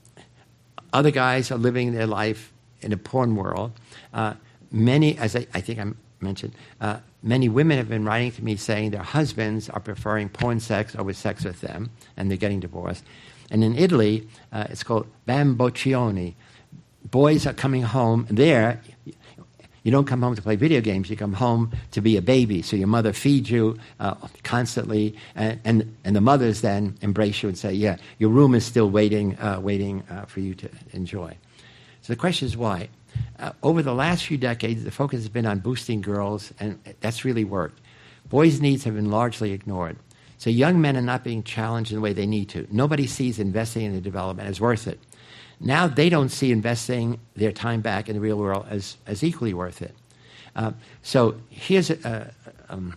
other guys are living their life in a porn world. Uh, many, as I, I think I mentioned, uh, many women have been writing to me saying their husbands are preferring porn sex over sex with them, and they're getting divorced. And in Italy, uh, it's called bamboccioni. Boys are coming home there. You don't come home to play video games. You come home to be a baby. So your mother feeds you uh, constantly, and, and and the mothers then embrace you and say, "Yeah, your room is still waiting, uh, waiting uh, for you to enjoy." So the question is why? Uh, over the last few decades, the focus has been on boosting girls, and that's really worked. Boys' needs have been largely ignored. So young men are not being challenged in the way they need to. Nobody sees investing in the development as worth it. Now they don't see investing their time back in the real world as, as equally worth it. Uh, so here's a, a, um,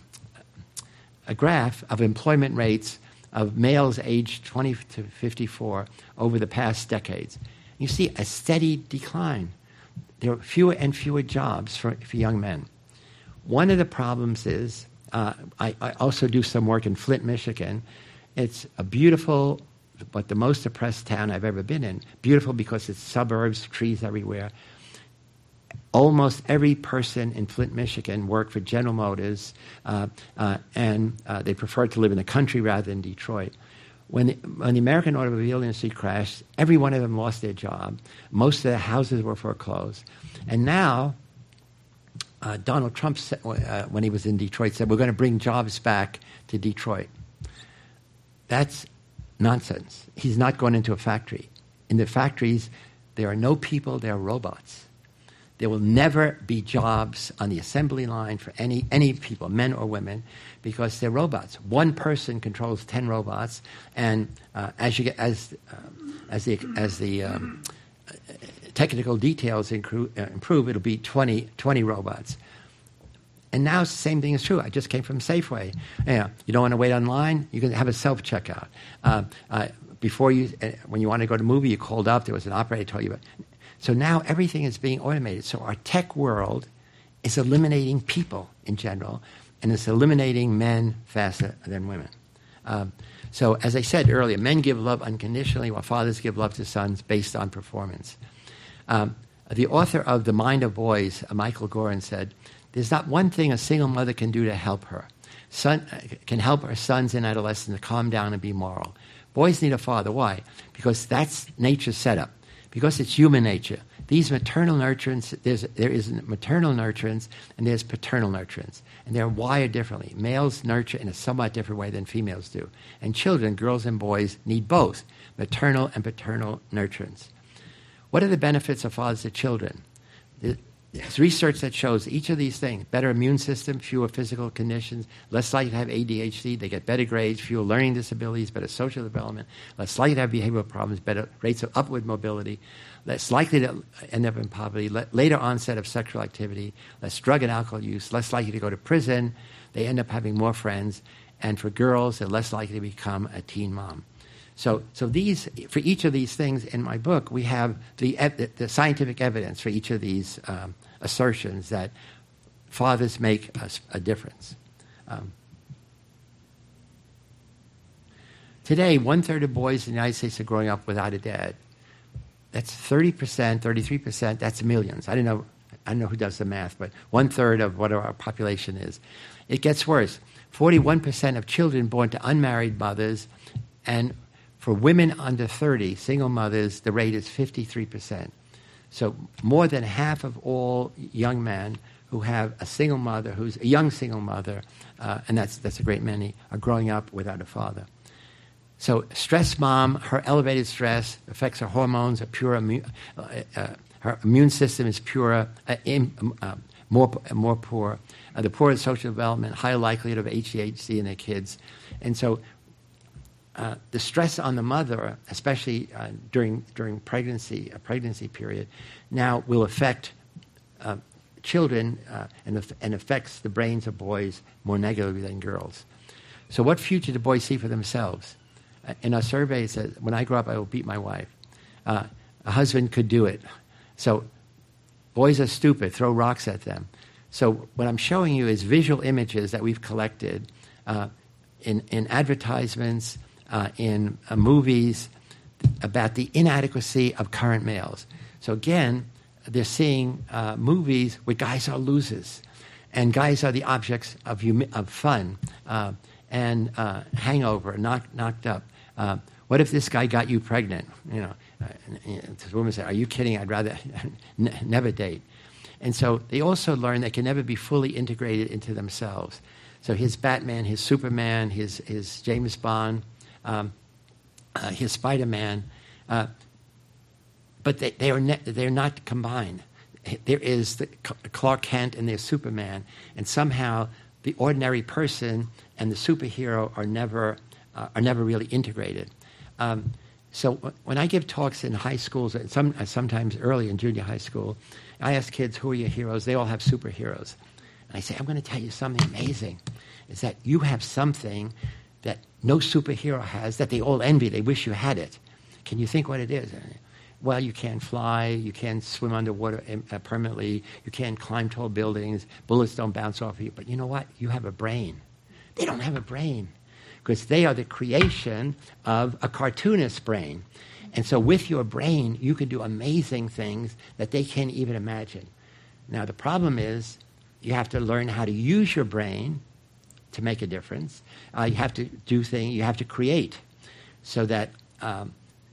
a graph of employment rates of males aged twenty to fifty-four over the past decades. You see a steady decline. There are fewer and fewer jobs for, for young men. One of the problems is, uh, I, I also do some work in Flint, Michigan. It's a beautiful but the most depressed town I've ever been in. Beautiful because it's suburbs, trees everywhere. Almost every person in Flint, Michigan worked for General Motors, uh, uh, and uh, they preferred to live in the country rather than Detroit. When the, when the American automobile industry crashed, every one of them lost their job. Most of their houses were foreclosed. And now, uh, Donald Trump, said, uh, when he was in Detroit, said, we're going to bring jobs back to Detroit. That's nonsense. He's not going into a factory. In the factories, there are no people, there are robots. There will never be jobs on the assembly line for any, any people, men or women, because they're robots. One person controls ten robots, and uh, as you get as uh, as the as the um, technical details incru- uh, improve, it'll be twenty, twenty robots. And now the same thing is true. I just came from Safeway. Yeah, you don't want to wait online? You can have a self-checkout. Uh, uh, before you, uh, when you want to go to a movie, you called up. There was an operator told you about. So now everything is being automated. So our tech world is eliminating people in general, and it's eliminating men faster than women. Um, so as I said earlier, men give love unconditionally, while fathers give love to sons based on performance. Um, the author of The Mind of Boys, uh, Michael Gorin, said, there's not one thing a single mother can do to help her. Son, can help her sons in adolescence to calm down and be moral. Boys need a father. Why? Because that's nature's setup. Because it's human nature. These maternal nurturants, there's, there is maternal nurturance and there's paternal nurturance. And they're wired differently. Males nurture in a somewhat different way than females do. And children, girls and boys, need both maternal and paternal nurturance. What are the benefits of fathers to children? There's research that shows each of these things: better immune system, fewer physical conditions, less likely to have A D H D, they get better grades, fewer learning disabilities, better social development, less likely to have behavioral problems, better rates of upward mobility, less likely to end up in poverty, later onset of sexual activity, less drug and alcohol use, less likely to go to prison, they end up having more friends, and for girls, they're less likely to become a teen mom. So, so these, for each of these things in my book, we have the, the scientific evidence for each of these um, assertions that fathers make a, a difference. Um, today, one-third of boys in the United States are growing up without a dad. That's thirty percent, thirty-three percent, that's millions. I don't know, I don't know who does the math, but one-third of what our population is. It gets worse. forty-one percent of children born to unmarried mothers, and for women under thirty, single mothers, the rate is fifty-three percent. So more than half of all young men who have a single mother, who's a young single mother, uh, and that's, that's a great many, are growing up without a father. So stress mom, her elevated stress affects her hormones, her, pure immu- uh, uh, her immune system is pure, uh, in, uh, more, more poor. Uh, the poor in social development, higher likelihood of H D H D in their kids. And so uh, the stress on the mother, especially uh, during during pregnancy, a pregnancy period, now will affect uh, children uh, and, and affects the brains of boys more negatively than girls. So what future do boys see for themselves? Uh, in our survey, it says, when I grow up, I will beat my wife. Uh, a husband could do it. So boys are stupid, throw rocks at them. So what I'm showing you is visual images that we've collected uh, in, in advertisements, uh, in uh, movies, about the inadequacy of current males. So again, they're seeing uh, movies where guys are losers, and guys are the objects of, hum- of fun uh, and uh, hangover, knocked, knocked up. Uh, what if this guy got you pregnant? You know, uh, this woman said, "Are you kidding? I'd rather n- never date." And so they also learn they can never be fully integrated into themselves. So his Batman, his Superman, his, his James Bond, um, uh, his Spider-Man, uh, but they, they are ne- they're not combined. There is the Clark Kent and there's Superman, and somehow the ordinary person and the superhero are never uh, are never really integrated. Um, so w- when I give talks in high schools, and some, uh, sometimes early in junior high school, I ask kids, who are your heroes? They all have superheroes. And I say, I'm going to tell you something amazing, is that you have something that no superhero has that they all envy. They wish you had it. Can you think what it is? Well, you can't fly, you can't swim underwater uh, permanently, you can't climb tall buildings, bullets don't bounce off of you. But you know what? You have a brain. They don't have a brain because they are the creation of a cartoonist's brain. And so with your brain, you can do amazing things that they can't even imagine. Now, the problem is you have to learn how to use your brain to make a difference. Uh, you have to do things, you have to create so that um,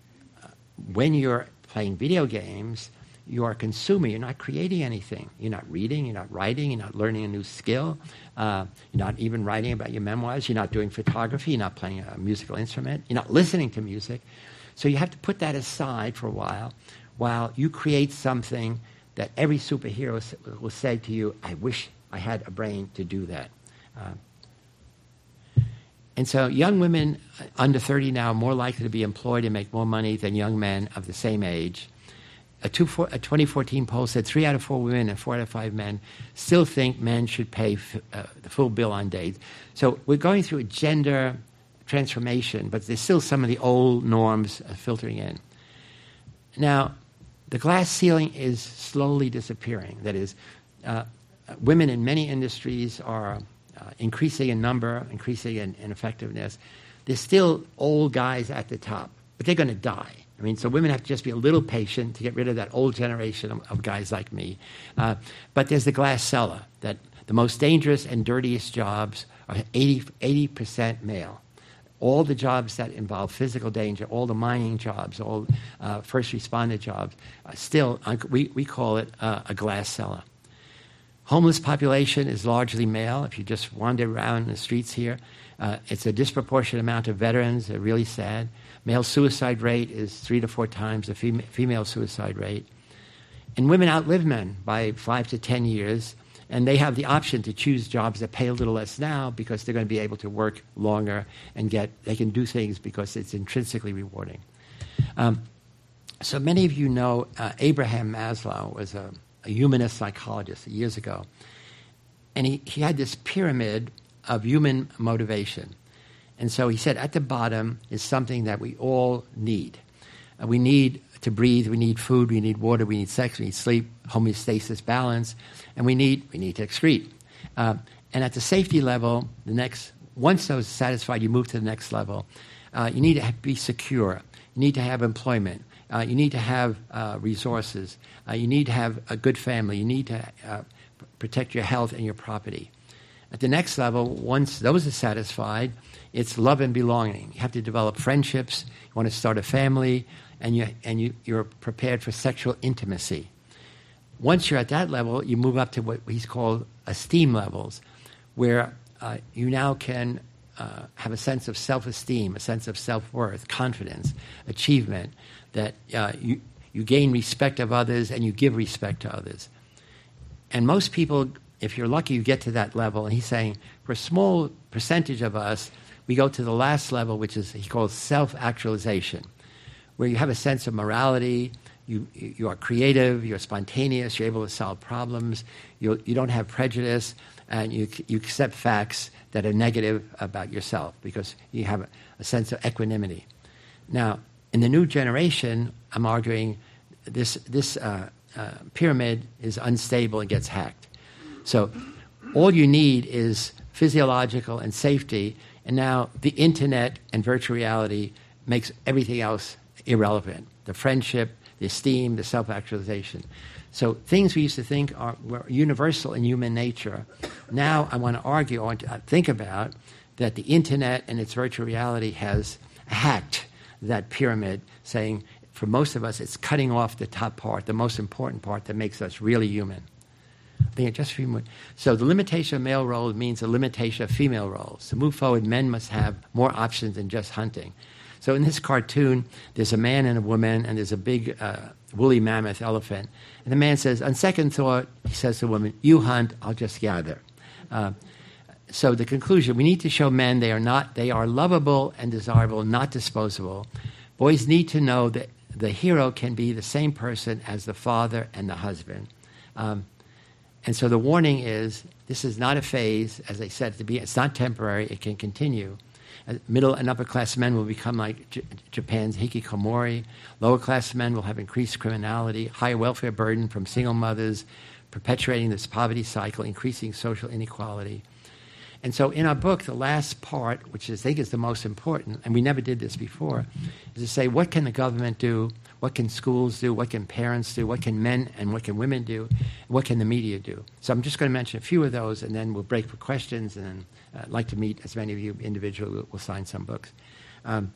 when you're playing video games, you are a consumer. You're not creating anything. You're not reading. You're not writing. You're not learning a new skill. Uh, you're not even writing about your memoirs. You're not doing photography. You're not playing a musical instrument. You're not listening to music. So you have to put that aside for a while while you create something that every superhero will say to you, I wish I had a brain to do that. Uh, and so young women under thirty now are more likely to be employed and make more money than young men of the same age. A, two, four, a twenty fourteen poll said three out of four women and four out of five men still think men should pay f- uh, the full bill on dates. So we're going through a gender transformation, but there's still some of the old norms uh, filtering in. Now, the glass ceiling is slowly disappearing. That is, uh, women in many industries are uh, increasing in number, increasing in, in effectiveness. There's still old guys at the top, but they're going to die. I mean, so women have to just be a little patient to get rid of that old generation of, of guys like me. Uh, but there's the glass cellar, that the most dangerous and dirtiest jobs are eighty, eighty percent male. All the jobs that involve physical danger, all the mining jobs, all uh, first responder jobs, uh, still, uh, we, we call it uh, a glass cellar. Homeless population is largely male. If you just wander around the streets here, uh, it's a disproportionate amount of veterans. They're really sad. Male suicide rate is three to four times the fem- female suicide rate. And women outlive men by five to ten years, and they have the option to choose jobs that pay a little less now because they're going to be able to work longer and get, they can do things because it's intrinsically rewarding. Um, so many of you know uh, Abraham Maslow was a, a humanist psychologist years ago. And he, he had this pyramid of human motivation. And so he said at the bottom is something that we all need. Uh, we need to breathe, we need food, we need water, we need sex, we need sleep, homeostasis, balance, and we need we need to excrete. Uh, and at the safety level, the next once those are satisfied, you move to the next level. Uh, you need to have, be secure. You need to have employment. Uh, you need to have uh, resources. Uh, you need to have a good family. You need to uh, protect your health and your property. At the next level, once those are satisfied, it's love and belonging. You have to develop friendships. You want to start a family, and you and you, you're prepared for sexual intimacy. Once you're at that level, you move up to what he's called esteem levels, where uh, you now can uh, have a sense of self-esteem, a sense of self-worth, confidence, achievement, that uh, you, you gain respect of others and you give respect to others. And most people, if you're lucky, you get to that level. And he's saying, for a small percentage of us, we go to the last level, which is he calls self-actualization, where you have a sense of morality, you you are creative, you're spontaneous, you're able to solve problems, you you don't have prejudice, and you you accept facts that are negative about yourself because you have a, a sense of equanimity. Now, in the new generation, I'm arguing this this uh, uh, pyramid is unstable and gets hacked. So all you need is physiological and safety, and now the internet and virtual reality makes everything else irrelevant. The friendship, the esteem, the self-actualization. So things we used to think are were universal in human nature, now I want to argue, I want to think about that the internet and its virtual reality has hacked that pyramid, saying for most of us it's cutting off the top part, the most important part that makes us really human. I think just a few more. So the limitation of male roles means a limitation of female roles. To move forward, men must have more options than just hunting. So in this cartoon, there's a man and a woman, and there's a big uh, woolly mammoth elephant. And the man says, on second thought, he says to the woman, you hunt, I'll just gather. Uh, so the conclusion, we need to show men they are not, they are lovable and desirable, not disposable. Boys need to know that the hero can be the same person as the father and the husband. Um, and so the warning is, this is not a phase, as I said at the beginning, it's not temporary, it can continue. Middle and upper class men will become like J- Japan's hikikomori. Lower class men will have increased criminality, higher welfare burden from single mothers, perpetuating this poverty cycle, increasing social inequality. And so in our book, the last part, which I think is the most important, and we never did this before, is to say, what can the government do? What can schools do? What can parents do? What can men and what can women do? What can the media do? So I'm just going to mention a few of those, and then we'll break for questions, and then uh, I'd like to meet as many of you individually. We'll, we'll sign some books. Um,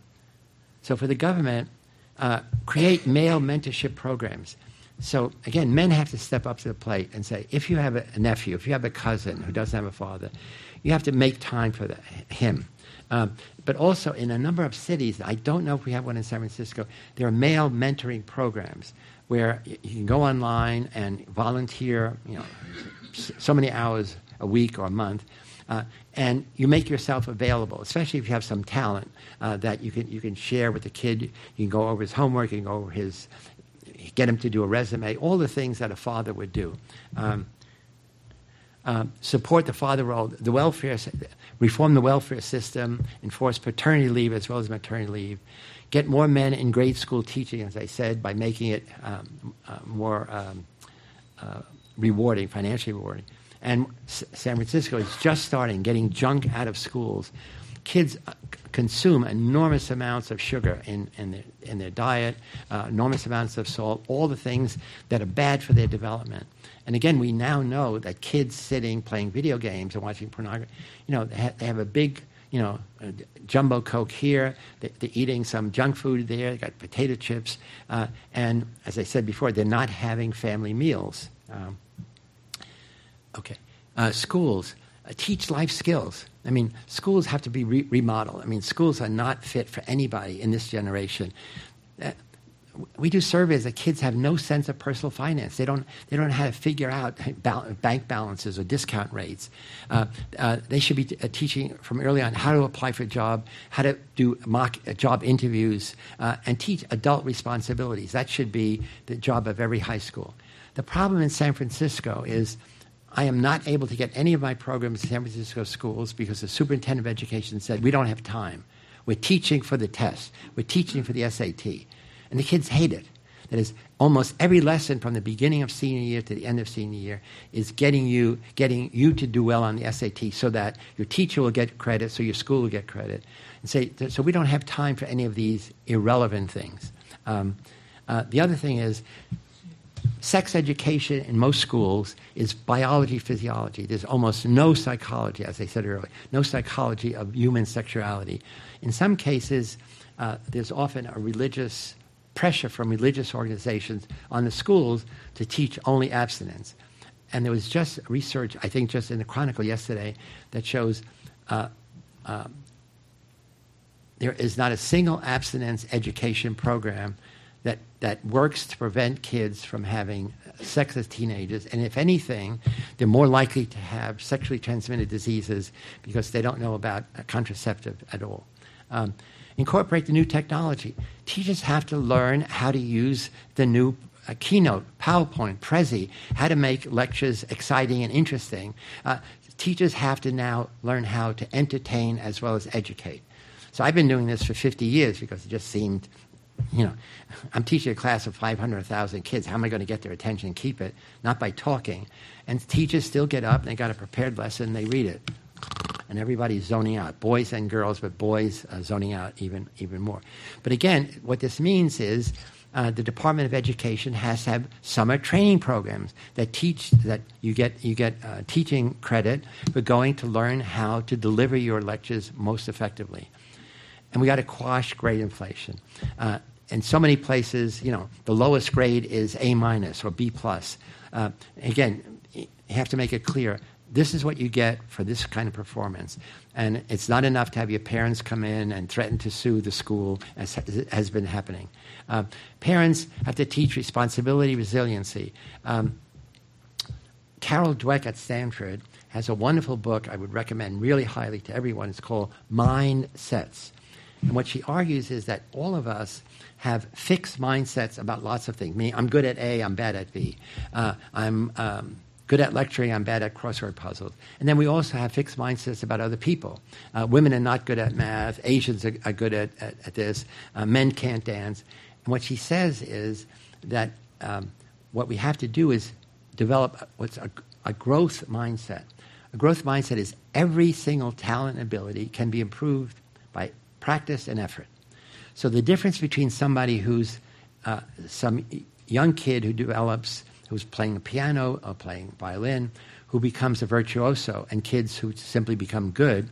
so for the government, uh, create male mentorship programs. So again, men have to step up to the plate and say, if you have a, a nephew, if you have a cousin who doesn't have a father, you have to make time for the, him. Um, but also in a number of cities, I don't know if we have one in San Francisco, there are male mentoring programs where you can go online and volunteer, you know, so many hours a week or a month, uh, and you make yourself available, especially if you have some talent uh, that you can you can share with the kid. You can go over his homework, you can go over his, get him to do a resume, all the things that a father would do. Um, Uh, support the father role, the welfare, reform the welfare system, enforce paternity leave as well as maternity leave, get more men in grade school teaching, as I said, by making it um, uh, more um, uh, rewarding, financially rewarding. And S- San Francisco is just starting, getting junk out of schools. Kids uh, consume enormous amounts of sugar in, in, their, in their diet, uh, enormous amounts of salt, all the things that are bad for their development. And again, we now know that kids sitting, playing video games and watching pornography, you know, they, ha- they have a big, you know, uh, jumbo Coke here. They, they're eating some junk food there. They got potato chips. Uh, and as I said before, they're not having family meals. Um, okay. Uh, schools. Uh, teach life skills. I mean, schools have to be re- remodeled. I mean, schools are not fit for anybody in this generation. Uh, we do surveys that kids have no sense of personal finance. They don't. They don't know how to figure out bal- bank balances or discount rates. Uh, uh, they should be t- uh, teaching from early on how to apply for a job, how to do mock uh, job interviews, uh, and teach adult responsibilities. That should be the job of every high school. The problem in San Francisco is, I am not able to get any of my programs in San Francisco schools because the superintendent of education said, we don't have time. We're teaching for the test. We're teaching for the S A T. And the kids hate it. That is, almost every lesson from the beginning of senior year to the end of senior year is getting you getting you to do well on the S A T so that your teacher will get credit, so your school will get credit. And say, so we don't have time for any of these irrelevant things. Um, uh, the other thing is, sex education in most schools is biology, physiology. There's almost no psychology, as I said earlier, no psychology of human sexuality. In some cases, uh, there's often a religious pressure from religious organizations on the schools to teach only abstinence. And there was just research, I think just in the Chronicle yesterday, that shows uh, uh, there is not a single abstinence education program that, that works to prevent kids from having sex as teenagers. And if anything, they're more likely to have sexually transmitted diseases because they don't know about a contraceptive at all. Um, incorporate the new technology. Teachers have to learn how to use the new uh, Keynote, PowerPoint, Prezi, how to make lectures exciting and interesting. Uh, teachers have to now learn how to entertain as well as educate. So I've been doing this for fifty years because it just seemed, you know, I'm teaching a class of five hundred thousand kids. How am I going to get their attention and keep it? Not by talking. And teachers still get up and they got a prepared lesson, they read it. And everybody's zoning out, boys and girls, but boys uh, zoning out even, even more. But again, what this means is uh, the Department of Education has to have summer training programs that teach, that you get, you get uh, teaching credit for going to learn how to deliver your lectures most effectively. And we got to quash grade inflation. Uh, in so many places, you know, the lowest grade is A minus or B plus. Uh, again, you have to make it clear. This is what you get for this kind of performance. And it's not enough to have your parents come in and threaten to sue the school, as has been happening. Uh, parents have to teach responsibility, resiliency. Um, Carol Dweck at Stanford has a wonderful book I would recommend really highly to everyone. It's called Mindsets. And what she argues is that all of us have fixed mindsets about lots of things. Me, I'm good at A, I'm bad at B. Uh, I'm um, good at lecturing, I'm bad at crossword puzzles. And then we also have fixed mindsets about other people. Uh, women are not good at math. Asians are, are good at, at, at this. Uh, men can't dance. And what she says is that um, what we have to do is develop what's a, a growth mindset. A growth mindset is every single talent and ability can be improved by practice and effort. So the difference between somebody who's uh, some young kid who develops, who's playing the piano or playing violin, who becomes a virtuoso, and kids who simply become good,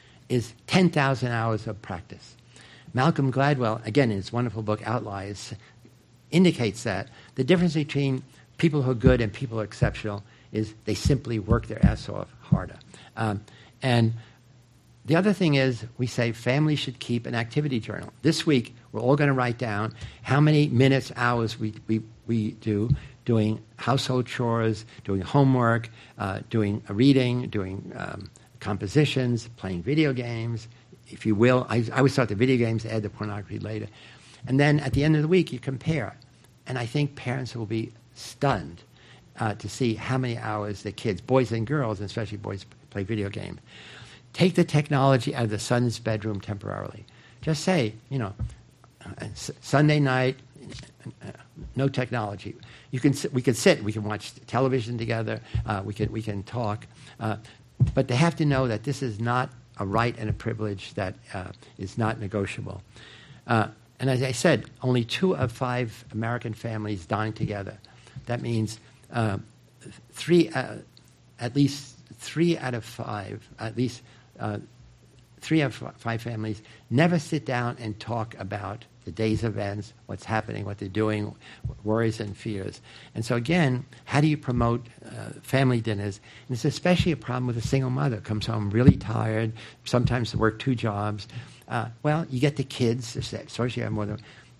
is ten thousand hours of practice. Malcolm Gladwell, again, in his wonderful book Outliers, indicates that the difference between people who are good and people who are exceptional is they simply work their ass off harder. Um, and the other thing is we say families should keep an activity journal. This week, we're all going to write down how many minutes, hours we, we, we do doing household chores, doing homework, uh, doing reading, doing um, compositions, playing video games, if you will. I, I would start the video games, add the pornography later. And then at the end of the week, you compare. And I think parents will be stunned uh, to see how many hours their kids, boys and girls, and especially boys, play video games. Take the technology out of the son's bedroom temporarily. Just say, you know, uh, s- Sunday night, uh, no technology. You can we can sit, we can watch television together, uh, we can we can talk, uh, but they have to know that this is not a right and a privilege that uh, is not negotiable. Uh, and as I said, only two of five American families dine together. That means uh, three, uh, at least three out of five, at least. Uh, three out of five families never sit down and talk about the day's events, what's happening, what they're doing, worries and fears. And so again, how do you promote uh, family dinners? And it's especially a problem with a single mother who comes home really tired, sometimes work two jobs. Uh, well, you get the kids, especially you have more than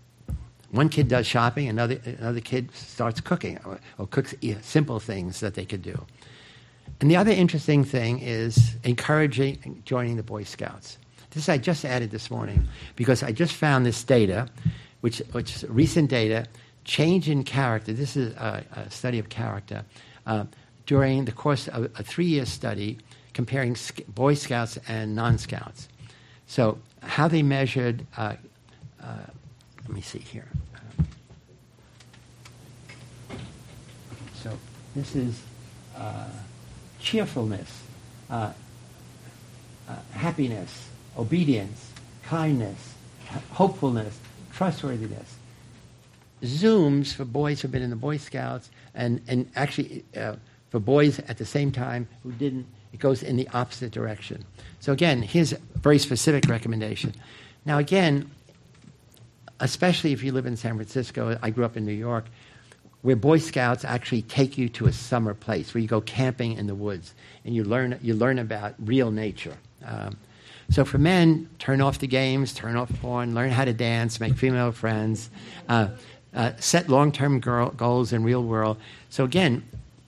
one kid does shopping, another another kid starts cooking or, or cooks simple things that they could do. And the other interesting thing is encouraging joining the Boy Scouts. This I just added this morning because I just found this data, which, which is recent data, change in character. This is a, a study of character uh, during the course of a three-year study comparing sc- Boy Scouts and non-Scouts. So how they measured, uh, uh, let me see here. So this is uh, cheerfulness, uh, uh, happiness, obedience, kindness, hopefulness, trustworthiness. Zooms for boys who've been in the Boy Scouts, and, and actually uh, for boys at the same time who didn't, it goes in the opposite direction. So again, here's a very specific recommendation. Now again, especially if you live in San Francisco, I grew up in New York, where Boy Scouts actually take you to a summer place where you go camping in the woods and you learn you learn about real nature. Um, so for men, turn off the games, turn off porn, learn how to dance, make female friends, uh, uh, set long-term girl, goals in real world. So again,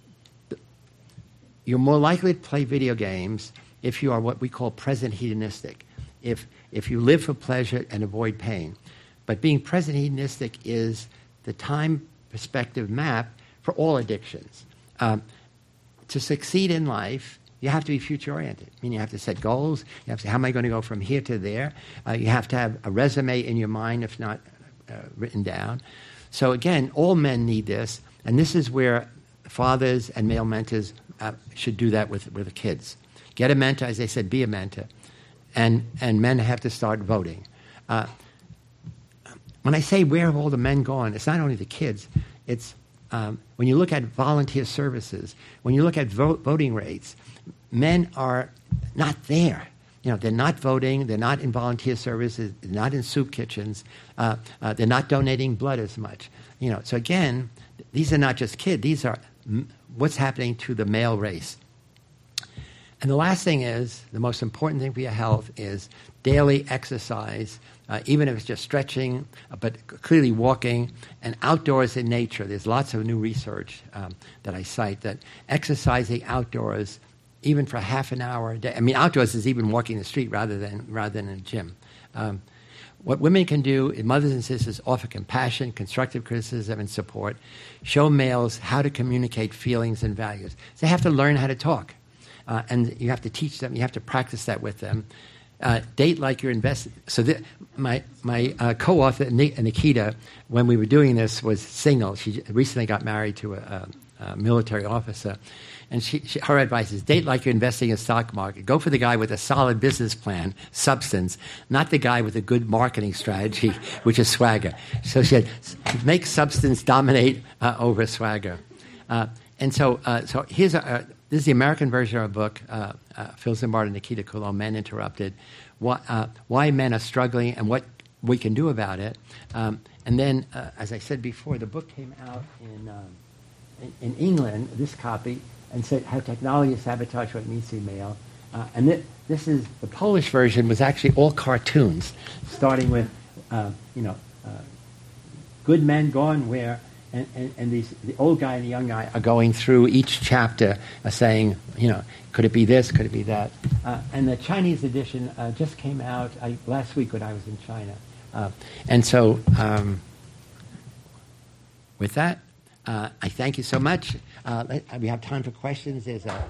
you're more likely to play video games if you are what we call present hedonistic, if if you live for pleasure and avoid pain. But being present hedonistic is the time perspective map for all addictions. Um, to succeed in life, you have to be future-oriented. I mean, you have to set goals. You have to say, how am I going to go from here to there? Uh, you have to have a resume in your mind, if not uh, written down. So again, all men need this, and this is where fathers and male mentors uh, should do that with, with the kids. Get a mentor, as they said, be a mentor. And, and men have to start voting. Uh, When I say where have all the men gone, it's not only the kids. It's um, when you look at volunteer services, when you look at vote, voting rates, men are not there. You know, they're not voting. They're not in volunteer services. They're not in soup kitchens. Uh, uh, they're not donating blood as much. You know, so again, these are not just kids. These are m- what's happening to the male race. And the last thing is, the most important thing for your health is daily exercise, uh, even if it's just stretching, uh, but clearly walking, and outdoors in nature. There's lots of new research um, that I cite that exercising outdoors, even for half an hour a day, I mean, outdoors is even walking the street rather than, rather than in a gym. Um, what women can do, mothers and sisters, offer compassion, constructive criticism, and support, show males how to communicate feelings and values. They have to learn how to talk. Uh, and you have to teach them, you have to practice that with them. Uh, date like you're invested. So th- my my uh, co-author, Nikita, when we were doing this, was single. She recently got married to a, a, a military officer. And she, she, her advice is, date like you're investing in the stock market. Go for the guy with a solid business plan, substance, not the guy with a good marketing strategy, which is swagger. So she said, make substance dominate uh, over swagger. Uh, and so, uh, so here's a... a This is the American version of a book, uh, uh, Phil Zimbardo and Nikita Coulomb, Men Interrupted, why, uh, why men are struggling and what we can do about it. Um, and then, uh, as I said before, the book came out in, um, in, in England, this copy, and said how technology sabotage what needs to be male. Uh, and th- this is, the Polish version was actually all cartoons, starting with, uh, you know, uh, good men gone where... And, and, and these, the old guy and the young guy are going through each chapter uh, saying, you know, could it be this, could it be that? Uh, and the Chinese edition uh, just came out I, last week when I was in China. Uh, and so um, with that, uh, I thank you so much. Uh, let, we have time for questions. There's a...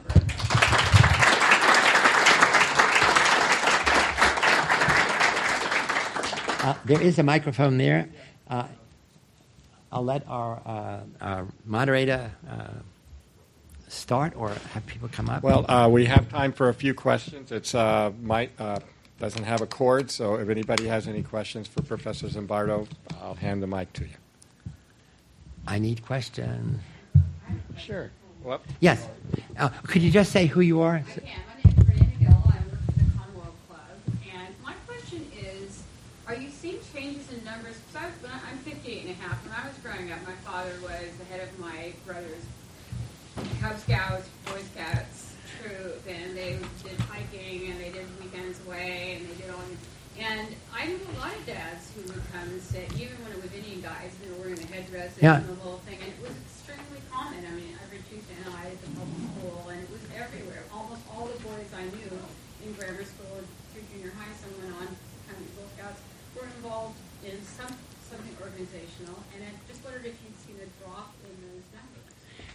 Uh, there is a microphone there. Uh, I'll let our, uh, our moderator uh, start or have people come up. Well, uh, we have time for a few questions. It's uh, might, uh, doesn't have a cord, so if anybody has any questions for Professor Zimbardo, I'll hand the mic to you. I need questions. Sure. Well, yes. Uh, could you just say who you are? I can. My name is Renee Gill. I work for the Commonwealth Club. And my question is, are you seeing changes in numbers? Because I was, when I, I'm fifty-eight and a half. When I was growing up, my father was the head of my brother's Cub Scouts, Boy Scouts troop, and they did hiking, and they did weekends away, and they did all. And I knew a lot of dads who would come and sit, even when it was Indian guys, you know, wearing the headdresses yeah. and the whole thing, and it was extremely common. I mean, every Tuesday night at the public school, and it was everywhere. Almost all the boys I knew in grammar school, through junior high, some went on kind of Girl Scouts, were involved in some something organizational, and I just wondered if you'd seen a drop in those numbers.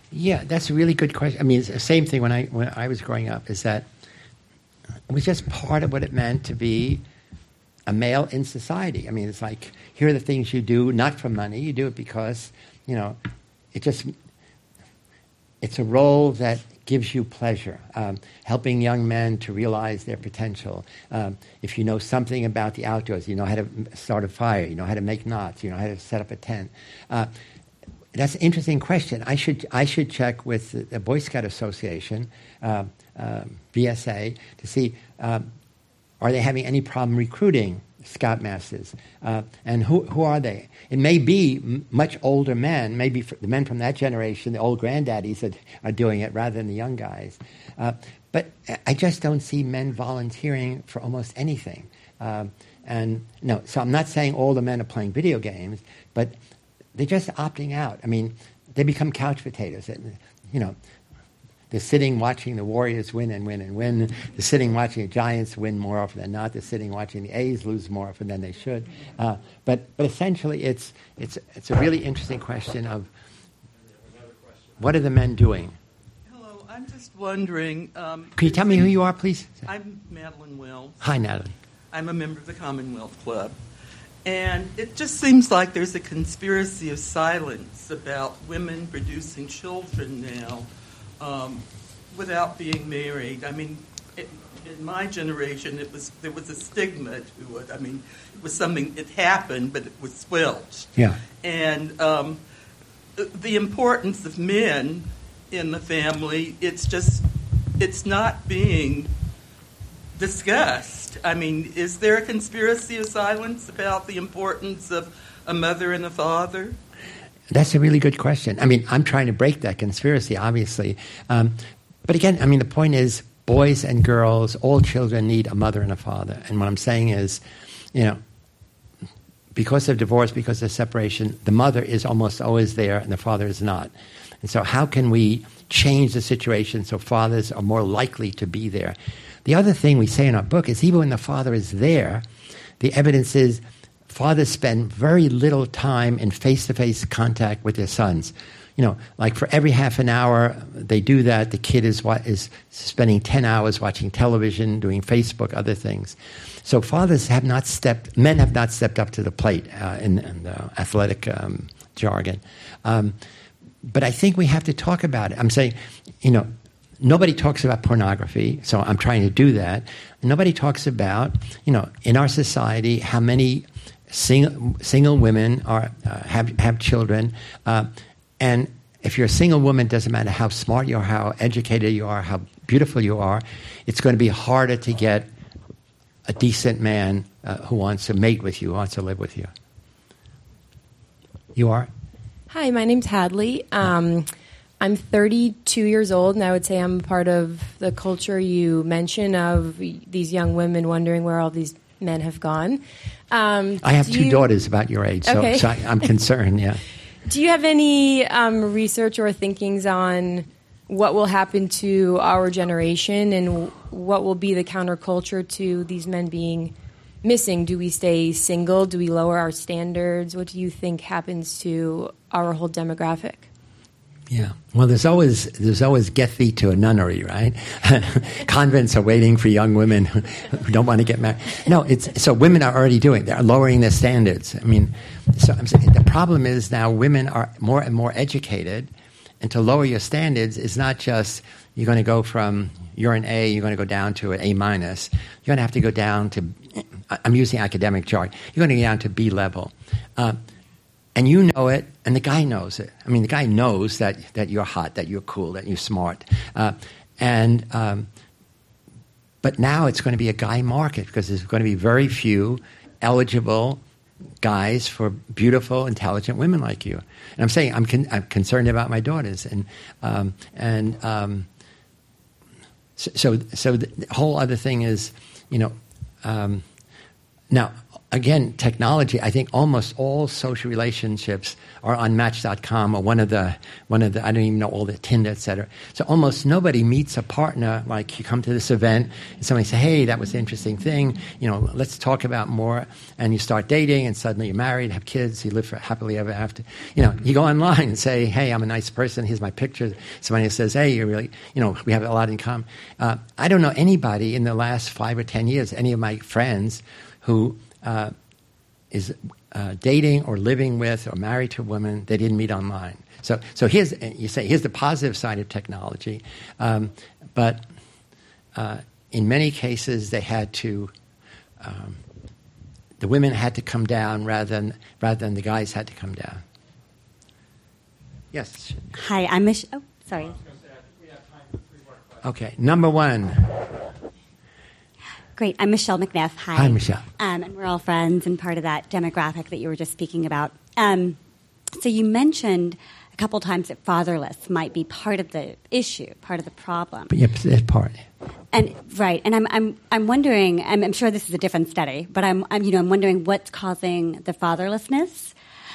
Yeah, that's a really good question. I mean, it's the same thing when I when I was growing up, is that it was just part of what it meant to be a male in society. I mean, it's like, here are the things you do, not for money. You do it because, you know, it just, it's a role that gives you pleasure, um, helping young men to realize their potential. Um, if you know something about the outdoors, you know how to start a fire, you know how to make knots, you know how to set up a tent. Uh, that's an interesting question. I should I should check with the, the Boy Scout Association, uh, uh, B S A, to see um, are they having any problem recruiting Scoutmasters, uh, and who who are they? It may be m- much older men, maybe the men from that generation, the old granddaddies that are doing it rather than the young guys. Uh, but I just don't see men volunteering for almost anything. Um, and no, so I'm not saying all the men are playing video games, but they're just opting out. I mean, they become couch potatoes. You know, they're sitting watching the Warriors win and win and win. They're sitting watching the Giants win more often than not. They're sitting watching the A's lose more often than they should. Uh, but but essentially, it's it's it's a really interesting question of what are the men doing? Hello, I'm just wondering. Um, Can you tell me who you are, please? I'm Madeline Wells. Hi, Madeline. I'm a member of the Commonwealth Club. And it just seems like there's a conspiracy of silence about women producing children now um, without being married. I mean, it, in my generation, it was there was a stigma to it. I mean, it was something, it happened, but it was squelched. Yeah. And um, the importance of men in the family, it's just, it's not being discussed. I mean, is there a conspiracy of silence about the importance of a mother and a father? That's a really good question. I mean, I'm trying to break that conspiracy, obviously. Um, but again, I mean, the point is boys and girls, all children need a mother and a father. And what I'm saying is, you know, because of divorce, because of separation, the mother is almost always there and the father is not. And so how can we change the situation so fathers are more likely to be there? The other thing we say in our book is even when the father is there, the evidence is fathers spend very little time in face-to-face contact with their sons. You know, like for every half an hour they do that, the kid is is spending ten hours watching television, doing Facebook, other things. So fathers have not stepped, men have not stepped up to the plate uh, in, in the athletic um, jargon. Um, but I think we have to talk about it. I'm saying, you know, nobody talks about pornography, so I'm trying to do that. Nobody talks about, you know, in our society, how many single, single women are uh, have have children. Uh, and if you're a single woman, it doesn't matter how smart you are, how educated you are, how beautiful you are, it's going to be harder to get a decent man uh, who wants to mate with you, who wants to live with you. You are? Hi, my name's Hadley. Um, I'm thirty-two years old, and I would say I'm part of the culture you mentioned of these young women wondering where all these men have gone. Um, I have two you, daughters about your age, so, okay. so I, I'm concerned, yeah. Do you have any um, research or thinkings on what will happen to our generation and what will be the counterculture to these men being missing? Do we stay single? Do we lower our standards? What do you think happens to our whole demographic? Yeah. Well, there's always there's always get thee to a nunnery, right? Convents are waiting for young women who, who don't want to get married. No, it's so women are already doing. They're lowering their standards. I mean, so I'm saying the problem is now women are more and more educated, and to lower your standards is not just you're going to go from you're an A, you're going to go down to an A minus. You're going to have to go down to. I'm using academic jargon. You're going to go down to B level. Uh, And you know it, and the guy knows it. I mean, the guy knows that, that you're hot, that you're cool, that you're smart. Uh, and um, but now it's going to be a guy market because there's going to be very few eligible guys for beautiful, intelligent women like you. And I'm saying I'm, con- I'm concerned about my daughters, and um, and um, so so the whole other thing is, you know, um, now again, technology, I think almost all social relationships are on Match dot com or one of the, one of the, I don't even know all the Tinder, et cetera. So almost nobody meets a partner, like you come to this event and somebody say, hey, that was an interesting thing, you know, let's talk about more. And you start dating and suddenly you're married, have kids, you live for happily ever after. You know, you go online and say, hey, I'm a nice person, here's my picture. Somebody says, hey, you're really, you know, we have a lot in common. Uh, I don't know anybody in the last five or ten years, any of my friends who Uh, is uh, dating or living with or married to a woman they didn't meet online. So, so here's you say here's the positive side of technology, um, but uh, in many cases they had to, um, the women had to come down rather than rather than the guys had to come down. Yes. Hi, I'm Michelle. Oh, sorry. Okay, number one. Great. I'm Michelle McNiff. Hi. Hi, Michelle. Um, and we're all friends and part of that demographic that you were just speaking about. Um, so you mentioned a couple times that fatherless might be part of the issue, part of the problem. But yep, it's part. And right. And I'm I'm I'm wondering. I'm, I'm sure this is a different study, but I'm, I'm you know I'm wondering what's causing the fatherlessness.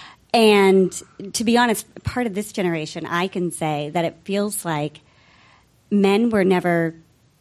And to be honest, part of this generation, I can say that it feels like men were never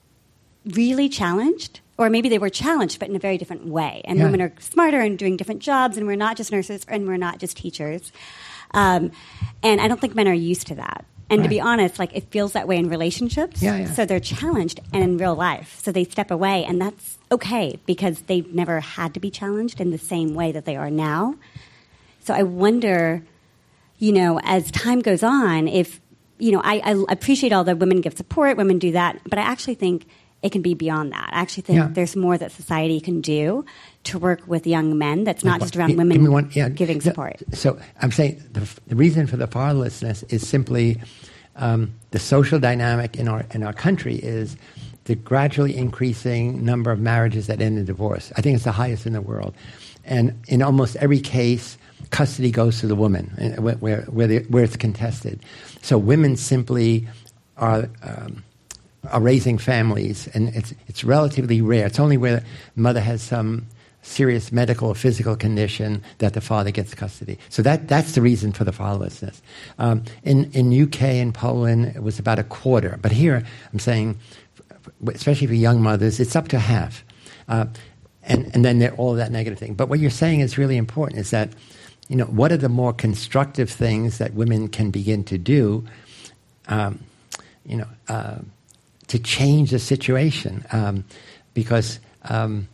really challenged. Or maybe they were challenged, but in a very different way. And yeah. women are smarter and doing different jobs, and we're not just nurses, and we're not just teachers. Um, and I don't think men are used to that. And right. to be honest, like it feels that way in relationships. Yeah, yeah. So they're challenged, and in real life, so they step away, and that's okay because they've never had to be challenged in the same way that they are now. So I wonder, you know, as time goes on, if you know, I, I appreciate all the women give support, women do that, but I actually think it can be beyond that. I actually think yeah. there's more that society can do to work with young men that's not just around Give women me one, yeah. giving support. So I'm saying the, the reason for the fatherlessness is simply um, the social dynamic in our in our country is the gradually increasing number of marriages that end in divorce. I think it's the highest in the world. And in almost every case, custody goes to the woman where, where, where, the, where it's contested. So women simply are... Um, are raising families, and it's it's relatively rare. It's only where the mother has some serious medical or physical condition that the father gets custody. So that that's the reason for the fatherlessness. Um, in in U K and Poland, it was about a quarter, but here I'm saying, especially for young mothers, it's up to half. Uh, and and then they're all that negative thing. But what you're saying is really important. Is that you know what are the more constructive things that women can begin to do? Um, you know. Uh, to change the situation, um, because um,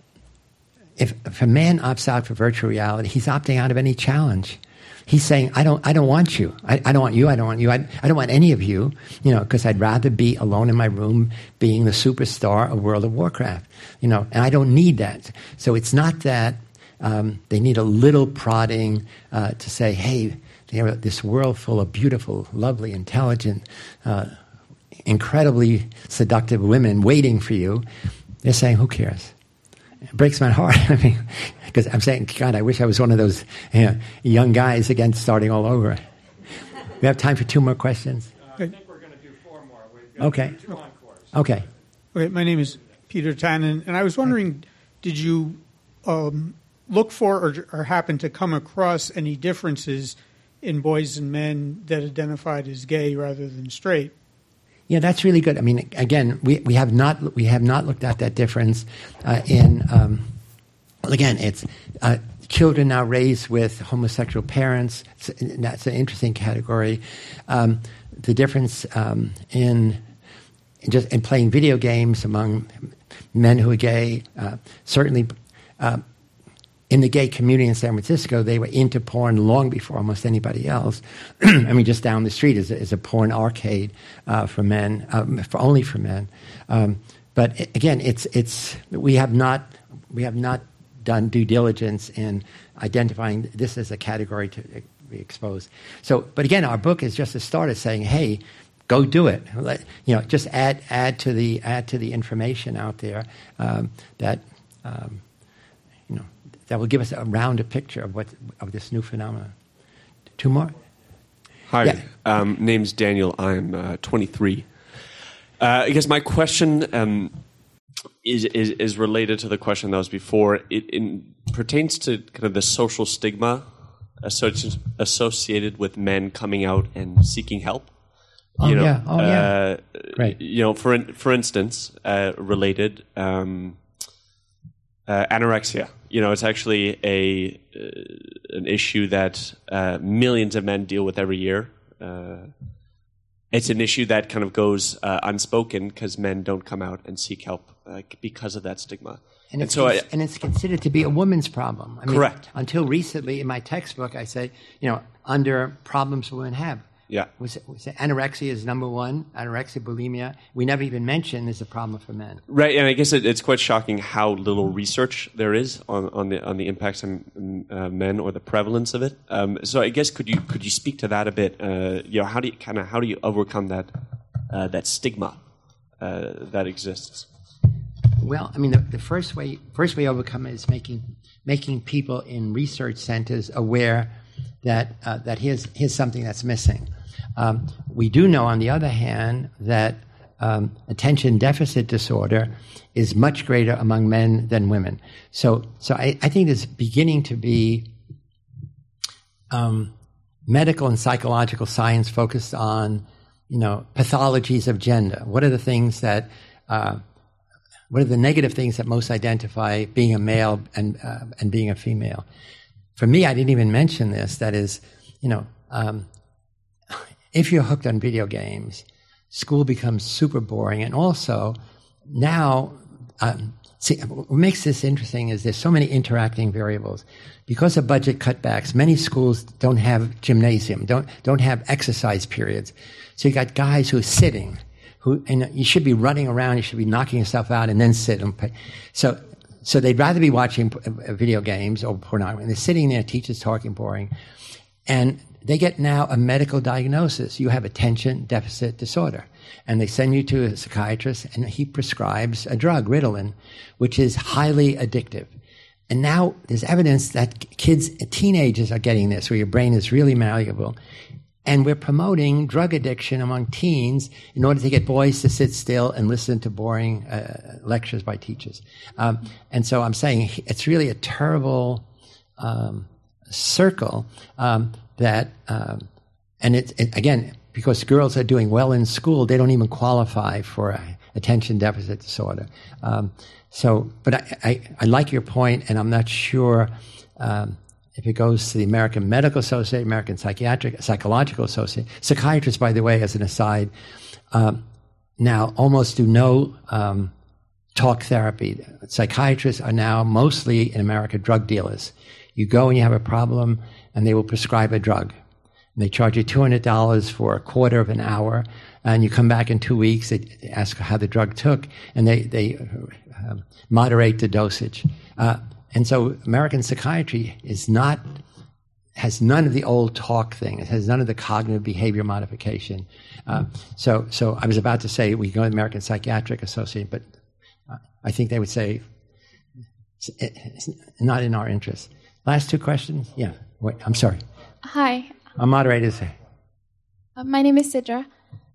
if, if a man opts out for virtual reality, he's opting out of any challenge. He's saying, "I don't, I don't want you. I, I don't want you. I don't want you. I, I don't want any of you. You know, because I'd rather be alone in my room, being the superstar of World of Warcraft. You know, and I don't need that. So it's not that um, they need a little prodding uh, to say, "Hey, there are this world full of beautiful, lovely, intelligent." Uh, incredibly seductive women waiting for you. They're saying, who cares? It breaks my heart. I mean, because I'm saying, God, I wish I was one of those you know, young guys again starting all over. We have time for two more questions. Uh, I think we're going to do four more. We've got okay. two encores. Okay. Okay. My name is Peter Tannen, and I was wondering, did you um, look for or, or happen to come across any differences in boys and men that identified as gay rather than straight? Yeah, that's really good. I mean, again, we, we have not we have not looked at that difference uh, in. Um, again, it's uh, children now raised with homosexual parents. It's, that's an interesting category. Um, the difference um, in, in just in playing video games among men who are gay, uh, certainly. Uh, In the gay community in San Francisco, they were into porn long before almost anybody else. I mean, just down the street is a, is a porn arcade uh, for men, um, for only for men. Um, but it, again, it's it's we have not we have not done due diligence in identifying this as a category to be exposed. So, but again, our book is just a start of saying, hey, go do it. Let, you know, just add add to the add to the information out there um, that. Um, you know. That will give us a rounder picture of what of this new phenomenon. Two more? Hi, yeah. um, name's Daniel. I'm uh, twenty-three. Uh, I guess my question, um, is, is is related to the question that was before. It, it pertains to kind of the social stigma associ- associated with men coming out and seeking help. Oh, you know, yeah. Oh, yeah. Uh, Right. You know, for in- for instance, uh, related um, uh, anorexia. You know, it's actually a uh, an issue that uh, millions of men deal with every year. Uh, it's an issue that kind of goes uh, unspoken because men don't come out and seek help uh, because of that stigma. And it's, so, cons- I, and it's considered to be a woman's problem. I mean, Correct. Until recently, in my textbook, I say, you know, under problems women have. yeah. Was it, was it anorexia is number one, anorexia, bulimia. We never even mentioned there's a problem for men. Right, and I guess it, it's quite shocking how little research there is on, on the on the impacts on uh, men or the prevalence of it. Um, so I guess could you could you speak to that a bit? Uh, you know, how do you kind of how do you overcome that uh, that stigma uh, that exists? Well, I mean, the, the first way first way to overcome it is making making people in research centers aware that uh, that here's here's something that's missing. Um, we do know, on the other hand, that um, attention deficit disorder is much greater among men than women. So, so I, I think there's beginning to be um, medical and psychological science focused on, you know, pathologies of gender. What are the things that, uh, what are the negative things that most identify being a male and uh, and being a female? For me, I didn't even mention this. That is, you know. Um, If you're hooked on video games, school becomes super boring. And also, now, um, see, what makes this interesting is there's so many interacting variables. Because of budget cutbacks, many schools don't have gymnasium, don't don't have exercise periods. So you got guys who are sitting, who and you should be running around, you should be knocking yourself out, and then sit and play. So, so they'd rather be watching video games or pornography. And they're sitting there, teachers talking boring, and they get now a medical diagnosis. You have attention deficit disorder. And they send you to a psychiatrist, and he prescribes a drug, Ritalin, which is highly addictive. And now there's evidence that kids, teenagers are getting this, where your brain is really malleable. And we're promoting drug addiction among teens in order to get boys to sit still and listen to boring uh, lectures by teachers. Um, and so I'm saying it's really a terrible um, circle um, that, um, and it's, it, again, because girls are doing well in school, they don't even qualify for uh, attention deficit disorder. Um, so, but I, I, I like your point, and I'm not sure um, if it goes to the American Medical Association, American Psychiatric Psychological Association. Psychiatrists, by the way, as an aside, um, now almost do no um, talk therapy. Psychiatrists are now mostly in America drug dealers. You go and you have a problem, and they will prescribe a drug. And they charge you two hundred dollars for a quarter of an hour, and you come back in two weeks, they ask how the drug took, and they, they uh, moderate the dosage. Uh, and so American psychiatry is not, has none of the old talk thing. It has none of the cognitive behavior modification. Uh, so, so I was about to say we go to the American Psychiatric Association, but uh, I think they would say it's, it's not in our interest. Last two questions? Yeah. Wait, I'm sorry. Hi. Our moderator say. Uh, my name is Sidra.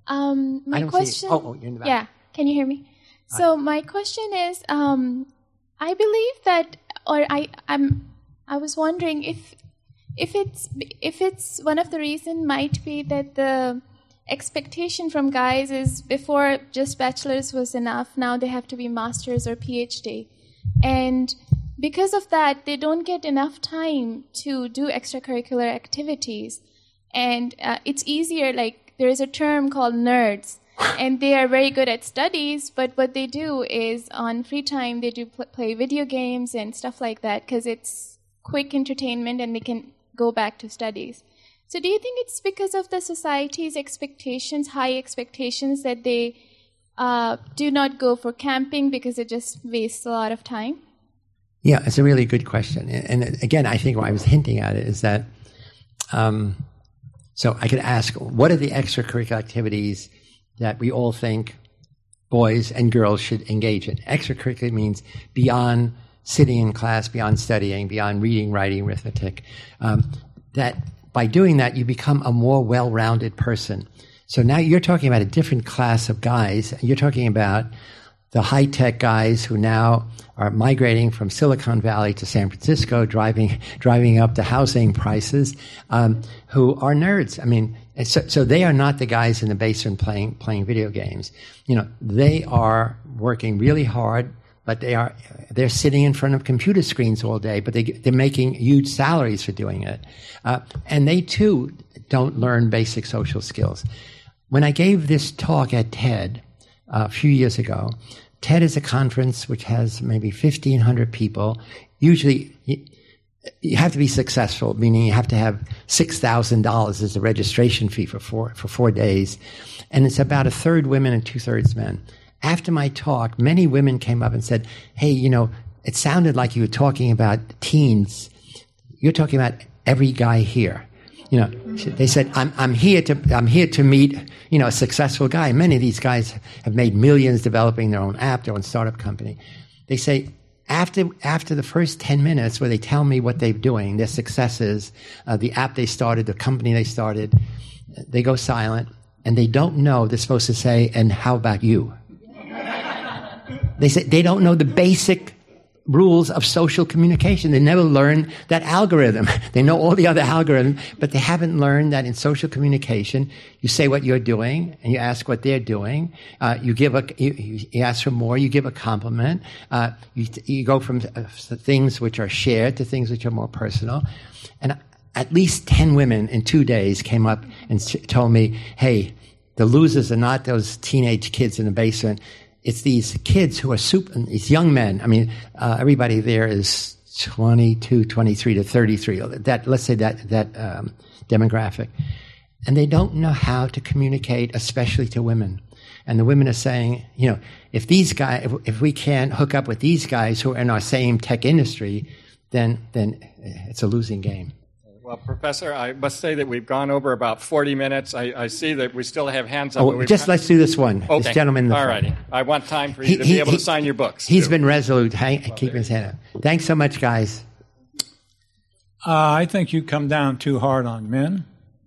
Um, my I don't question. See you. Oh, oh, you're in the back. Yeah. Can you hear me? So my question is, um, I believe that, or I, I'm, I was wondering if, if it's, if it's one of the reason might be that the expectation from guys is before just bachelor's was enough. Now they have to be masters or PhD, and because of that, they don't get enough time to do extracurricular activities. And uh, it's easier, like, there is a term called nerds, and they are very good at studies, but what they do is on free time, they do pl- play video games and stuff like that, because it's quick entertainment and they can go back to studies. So do you think it's because of the society's expectations, high expectations, that they uh, do not go for camping because it just wastes a lot of time? Yeah, it's a really good question. And, and again, I think what I was hinting at it is that, um, so I could ask, what are the extracurricular activities that we all think boys and girls should engage in? Extracurricular means beyond sitting in class, beyond studying, beyond reading, writing, arithmetic. Um, that by doing that, you become a more well-rounded person. So now you're talking about a different class of guys. You're talking about the high-tech guys who now are migrating from Silicon Valley to San Francisco, driving driving up the housing prices, um, who are nerds. I mean, so, so they are not the guys in the basement playing playing video games. You know, they are working really hard, but they are they're sitting in front of computer screens all day. But they they're making huge salaries for doing it, uh, and they too don't learn basic social skills. When I gave this talk at TED uh, a few years ago. TED is a conference which has maybe fifteen hundred people. Usually, you, you have to be successful, meaning you have to have six thousand dollars as a registration fee for four, for four days. And it's about a third women and two-thirds men. After my talk, many women came up and said, hey, you know, it sounded like you were talking about teens. You're talking about every guy here. You know, they said, I'm, I'm here to, I'm here to meet, you know, a successful guy. Many of these guys have made millions developing their own app, their own startup company. They say, after, after the first ten minutes where they tell me what they're doing, their successes, uh, the app they started, the company they started, they go silent and they don't know they're supposed to say, and how about you? They say, they don't know the basic rules of social communication. They never learn that algorithm. They know all the other algorithms, but they haven't learned that in social communication, you say what you're doing and you ask what they're doing. Uh, you give a, you, you ask for more, you give a compliment. Uh, you, you go from uh, things which are shared to things which are more personal. And at least ten women in two days came up and told me, hey, the losers are not those teenage kids in the basement. It's these kids who are super, these young men. I mean, uh, everybody there is twenty-two, twenty-three to thirty-three. That, let's say that, that, um, demographic. And they don't know how to communicate, especially to women. And the women are saying, you know, if these guys, if, if we can't hook up with these guys who are in our same tech industry, then, then it's a losing game. Well, Professor, I must say that we've gone over about forty minutes. I, I see that we still have hands up. Oh, just let's do this one. Okay. This gentleman in the All front. righty. I want time for you He- to he- be able he- to sign your books. He's too. been resolute. Hang, keep his hand up. Thanks so much, guys. Uh, I think you come down too hard on men.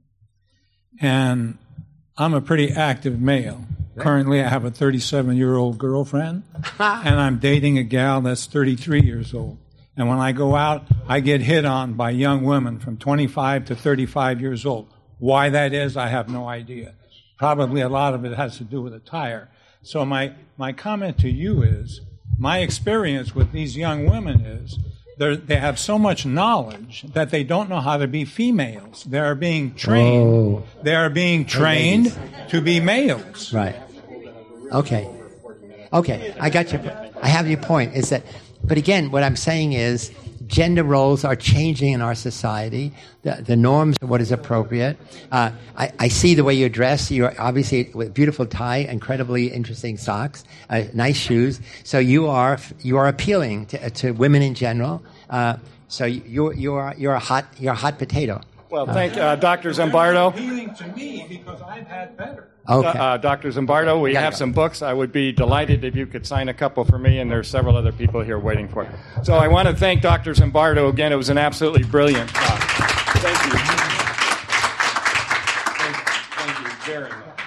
And I'm a pretty active male. Currently, I have a thirty-seven-year-old girlfriend, and I'm dating a gal that's thirty-three years old. And when I go out, I get hit on by young women from twenty-five to thirty-five years old. Why that is, I have no idea. Probably a lot of it has to do with attire. So my, my comment to you is, my experience with these young women is, they have so much knowledge that they don't know how to be females. They are being trained. Oh. They are being trained to be males. Right. Okay. Okay. I got your. I have your point. Is that? But again, what I'm saying is, gender roles are changing in our society. The, the norms of what is appropriate. Uh, I, I see the way you dress. You're obviously with beautiful tie, incredibly interesting socks, uh, nice shoes. So you are you are appealing to, to women in general. Uh, so you're you're you're a hot you're a hot potato. Well, thank uh, Doctor Zimbardo. Appealing to me because I've had better. Okay. Uh, Doctor Zimbardo, we have go. some books. I would be delighted if you could sign a couple for me, and there's several other people here waiting for it. So I want to thank Doctor Zimbardo again. It was an absolutely brilliant talk. Thank you. Thank, thank you very much.